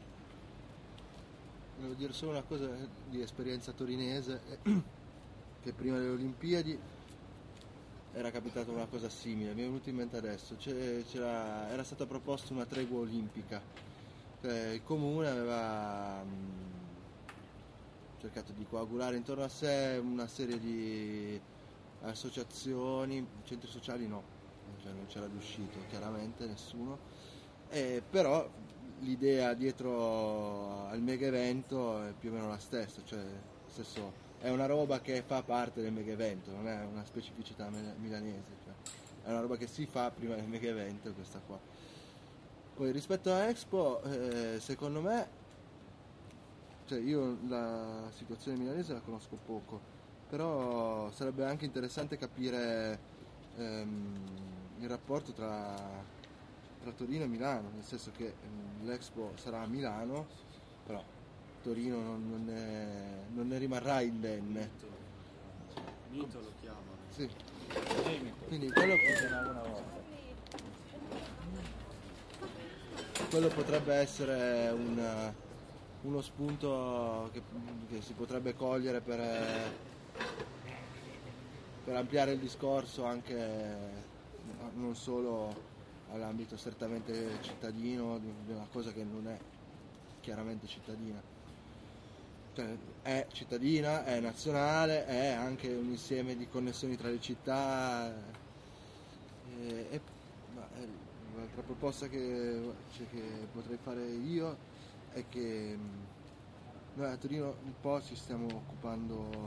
Volevo dire solo una cosa di esperienza torinese, che prima delle Olimpiadi era capitata una cosa simile, mi è venuto in mente adesso. Era stata proposta una tregua olimpica. Il comune aveva cercato di coagulare intorno a sé una serie di associazioni, centri sociali no, cioè non c'era riuscito chiaramente nessuno, però l'idea dietro al mega evento è più o meno la stessa, cioè nel senso, è una roba che fa parte del mega evento, non è una specificità milanese, cioè è una roba che si fa prima del mega evento, questa qua. Poi rispetto a Expo, secondo me, cioè io la situazione milanese la conosco poco, però sarebbe anche interessante capire il rapporto tra Torino e Milano, nel senso che l'Expo sarà a Milano, però Torino non ne rimarrà indenne.
Mito lo chiamano.
Sì. Quindi quello potrebbe essere uno spunto che si potrebbe cogliere per ampliare il discorso anche non solo all'ambito strettamente cittadino, di una cosa che non è chiaramente cittadina. Cioè, è cittadina, è nazionale, è anche un insieme di connessioni tra le città. L'altra proposta che potrei fare io è che noi a Torino un po' ci stiamo occupando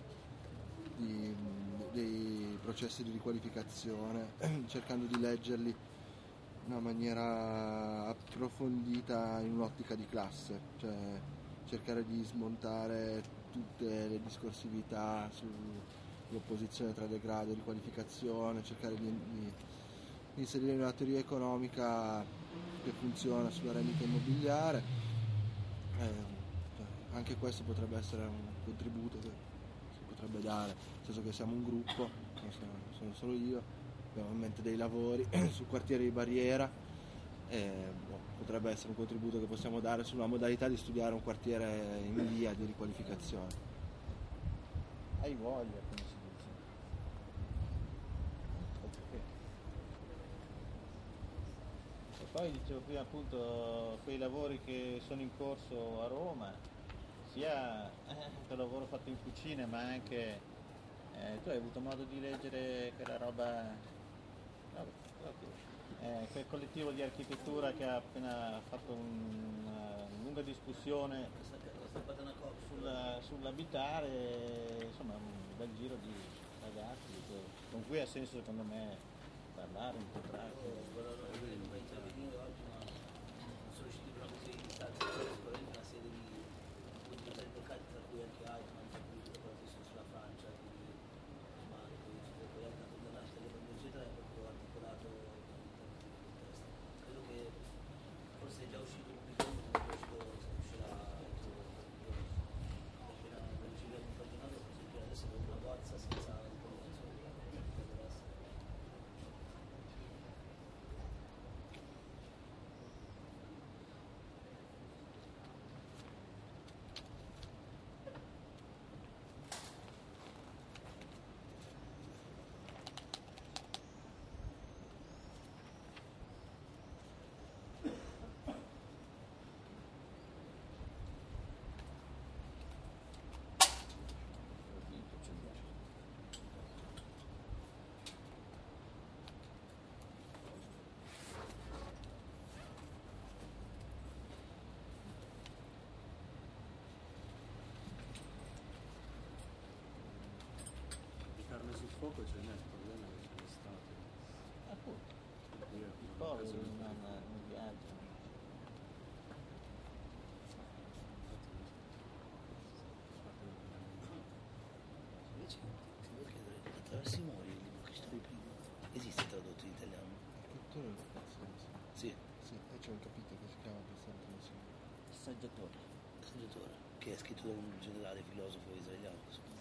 dei processi di riqualificazione, cercando di leggerli in una maniera approfondita in un'ottica di classe, cioè cercare di smontare tutte le discorsività sull'opposizione tra degrado e riqualificazione, cercare di inserire una teoria economica che funziona sulla rendita immobiliare. Anche questo potrebbe essere un contributo che si potrebbe dare, nel senso che siamo un gruppo, non sono solo io, abbiamo in mente dei lavori sul quartiere di Barriera, potrebbe essere un contributo che possiamo dare sulla modalità di studiare un quartiere in via di riqualificazione.
Hai voglia, come si dice. E poi dicevo prima appunto quei lavori che sono in corso a Roma, sia per lavoro fatto in cucina, ma anche tu hai avuto modo di leggere quella roba, quel collettivo di architettura che ha appena fatto una lunga discussione sull'abitare, insomma un bel giro di ragazzi con cui ha senso secondo me parlare, incontrarsi.
Sul fuoco ce n'è, il problema è che c'è l'estate.
Appunto,
Io
i poveri non viaggiano.
Invece ti devo chiedere, attraverso i muri il libro che stavi prima esiste tradotto in italiano?
Architettura del pezzo,
Sì.
sì, e c'è un capitolo che si chiama Pensante Nazione.
Assaggiatore.
Assaggiatore, che è scritto da un generale filosofo israeliano.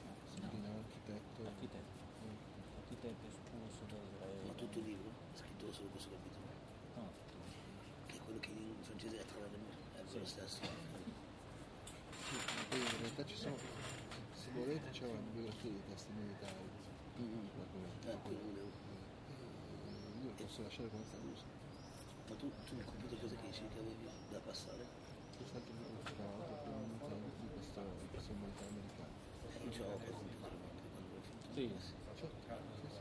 Architetto espulso da Israele.
Ma tutto il libro è scritto solo questo capitolo?
No.
Che è quello che in francese è tra le mura, è quello stesso.
Sì, poi in realtà ci sono, se volete c'è una bibliografia di testi militari.
Quello
posso lasciare come sta l'uso.
Ma tu nel computer cosa che dici che avevi da passare?
Questo è il di questo militare americano.
Il gioco al computer quando l'ho finito.
Sì, sì.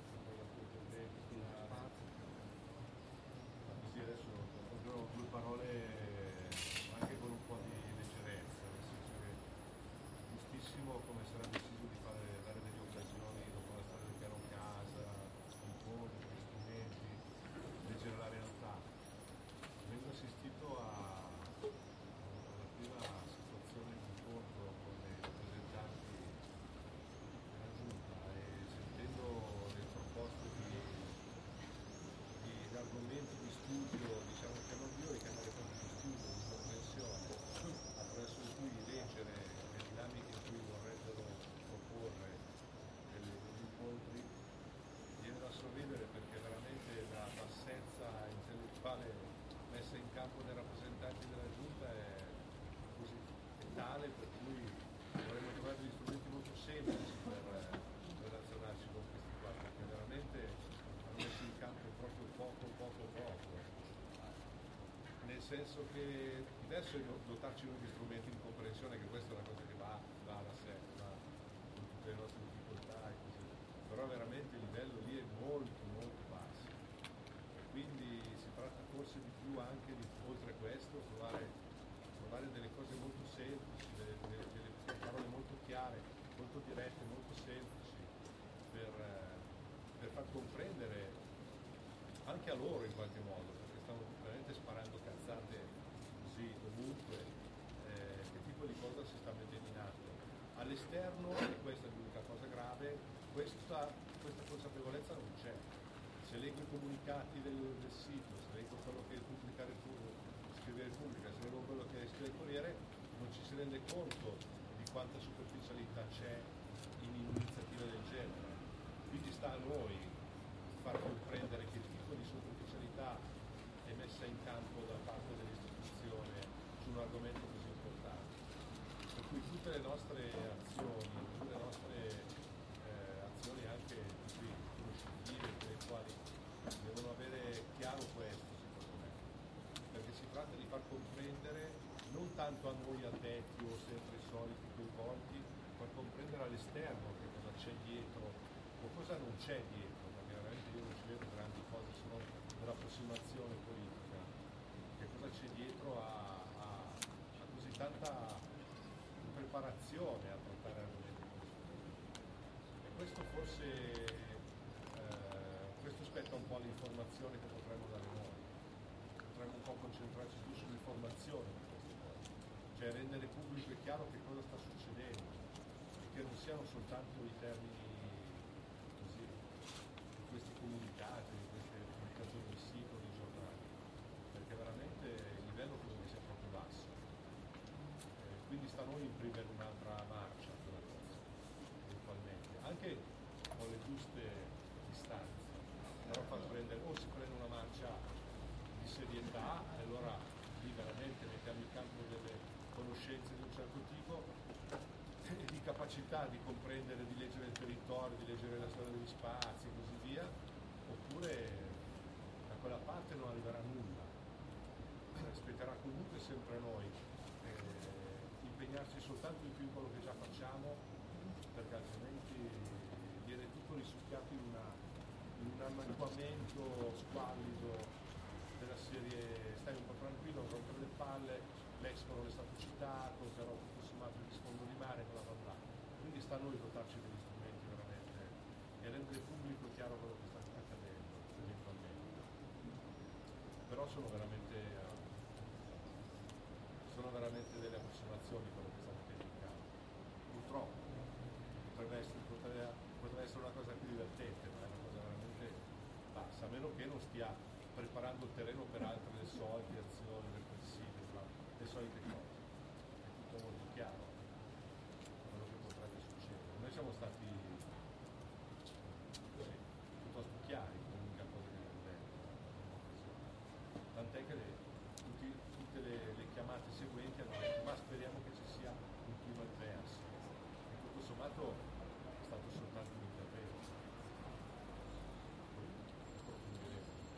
Così adesso proprio due parole anche con un po' di leggerezza, nel senso che giustissimo come sarà deciso di dare delle occasioni dopo la storia del piano casa, incontri, strumenti, leggere la realtà. Vengo assistito alla prima situazione di incontro con i rappresentanti della Giunta e sentendo le proposte di argomenti di studio, diciamo chiamano io, chiamare proprio di studio, di comprensione, attraverso cui leggere le dinamiche in cui vorrebbero proporre degli incontri, viene da sorridere perché veramente la bassezza intellettuale messa in campo dai rappresentanti della Giunta è così, è tale per cui dovremmo trovare degli strumenti molto semplici per relazionarci con questi qua, perché veramente hanno messo in campo proprio poco. Nel senso che diverso è dotarci noi di strumenti di comprensione, che questa è una cosa che va da sé, va con tutte le nostre difficoltà e così, però veramente il livello lì è molto basso. Quindi si tratta forse di più anche di, oltre a questo, trovare delle cose molto semplici, delle parole molto chiare, molto dirette, molto semplici, per far comprendere anche a loro in qualche modo, perché stanno veramente sparando cazzate così ovunque, che tipo di cosa si sta mettendo in atto. All'esterno, e questa è l'unica cosa grave, questa consapevolezza non c'è. Se leggo i comunicati del sito, se leggo quello che pubblica scrive Repubblica, se leggo quello che scrive il Corriere, non ci si rende conto di quanta superficialità c'è in un'iniziativa del genere. Quindi sta a noi far comprendere che tipo di superficialità è messa in campo da parte dell'istituzione su un argomento così importante. Per cui tutte le nostre azioni anche così conoscitive, intellettuali, devono avere chiaro questo, secondo me, perché si tratta di far comprendere non tanto a noi addetti o sempre i soliti coinvolti, far comprendere all'esterno che cosa c'è dietro o cosa non c'è dietro, perché veramente io non ci vedo grandi cose se non dell'approssimazione politica, che cosa c'è dietro a così tanta preparazione a trattare argomenti come questo. E questo forse questo spetta un po' all'informazione che potremmo dare noi, potremmo un po' concentrarci più sull'informazione di queste cose, cioè rendere pubblico e chiaro che cosa sta succedendo e che non siano soltanto i termini così di questi comunicati, di queste pubblicazioni del sito, dei giornali, perché veramente il livello credo che sia proprio basso. Quindi sta a noi imprimere un'altra marcia quella cosa, eventualmente, anche con le giuste distanze, però far prendere, o si prende una marcia di serietà e allora lì veramente mettiamo in campo delle conoscenze di un certo tipo e di capacità di comprendere, di leggere il territorio, di leggere la storia degli spazi e così via, oppure da quella parte non arriverà nulla, spetterà comunque sempre a noi impegnarci soltanto di più in quello che già facciamo, perché altrimenti viene tutto risucchiato in un annacquamento squallido della serie stai un po' tranquillo, non rompere le palle, l'expo non è stato citato, però tutto sommato il sfondo di mare, bla bla bla. Quindi sta a noi dotarci degli strumenti veramente e rendere pubblico chiaro quello che sta accadendo eventualmente. Però sono veramente delle approssimazioni quello che sta mettendo in campo. Purtroppo potrebbe essere una cosa più divertente, ma è una cosa veramente bassa, a meno che non stia preparando il terreno per altre le solite azioni repressive, le solite cose. È tutto molto chiaro quello che potrebbe succedere. Noi siamo stati così, piuttosto chiari con l'unica cosa che abbiamo detto, tant'è che tutte le chiamate seguenti hanno detto ma speriamo che ci sia un clima diverso, e tutto sommato è stato soltanto un intervento. Questo approfondiremo.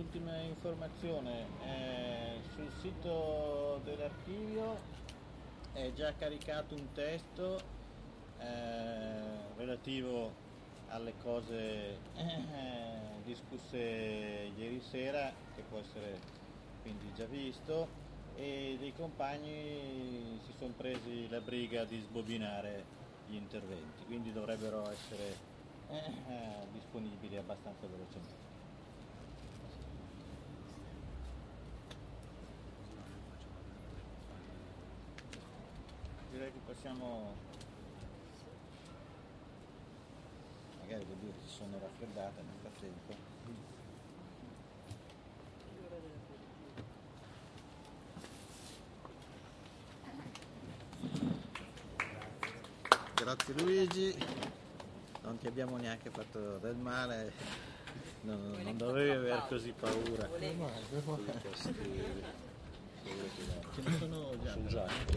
un'ultima informazione, sul sito dell'archivio è già caricato un testo relativo alle cose discusse ieri sera, che può essere quindi già visto, e dei compagni si sono presi la briga di sbobinare gli interventi, quindi dovrebbero essere disponibili abbastanza velocemente. Direi che possiamo, magari le birre si sono raffreddate nel frattempo. Grazie Luigi, non ti abbiamo neanche fatto del male, non dovevi aver così paura. Ce ne sono già.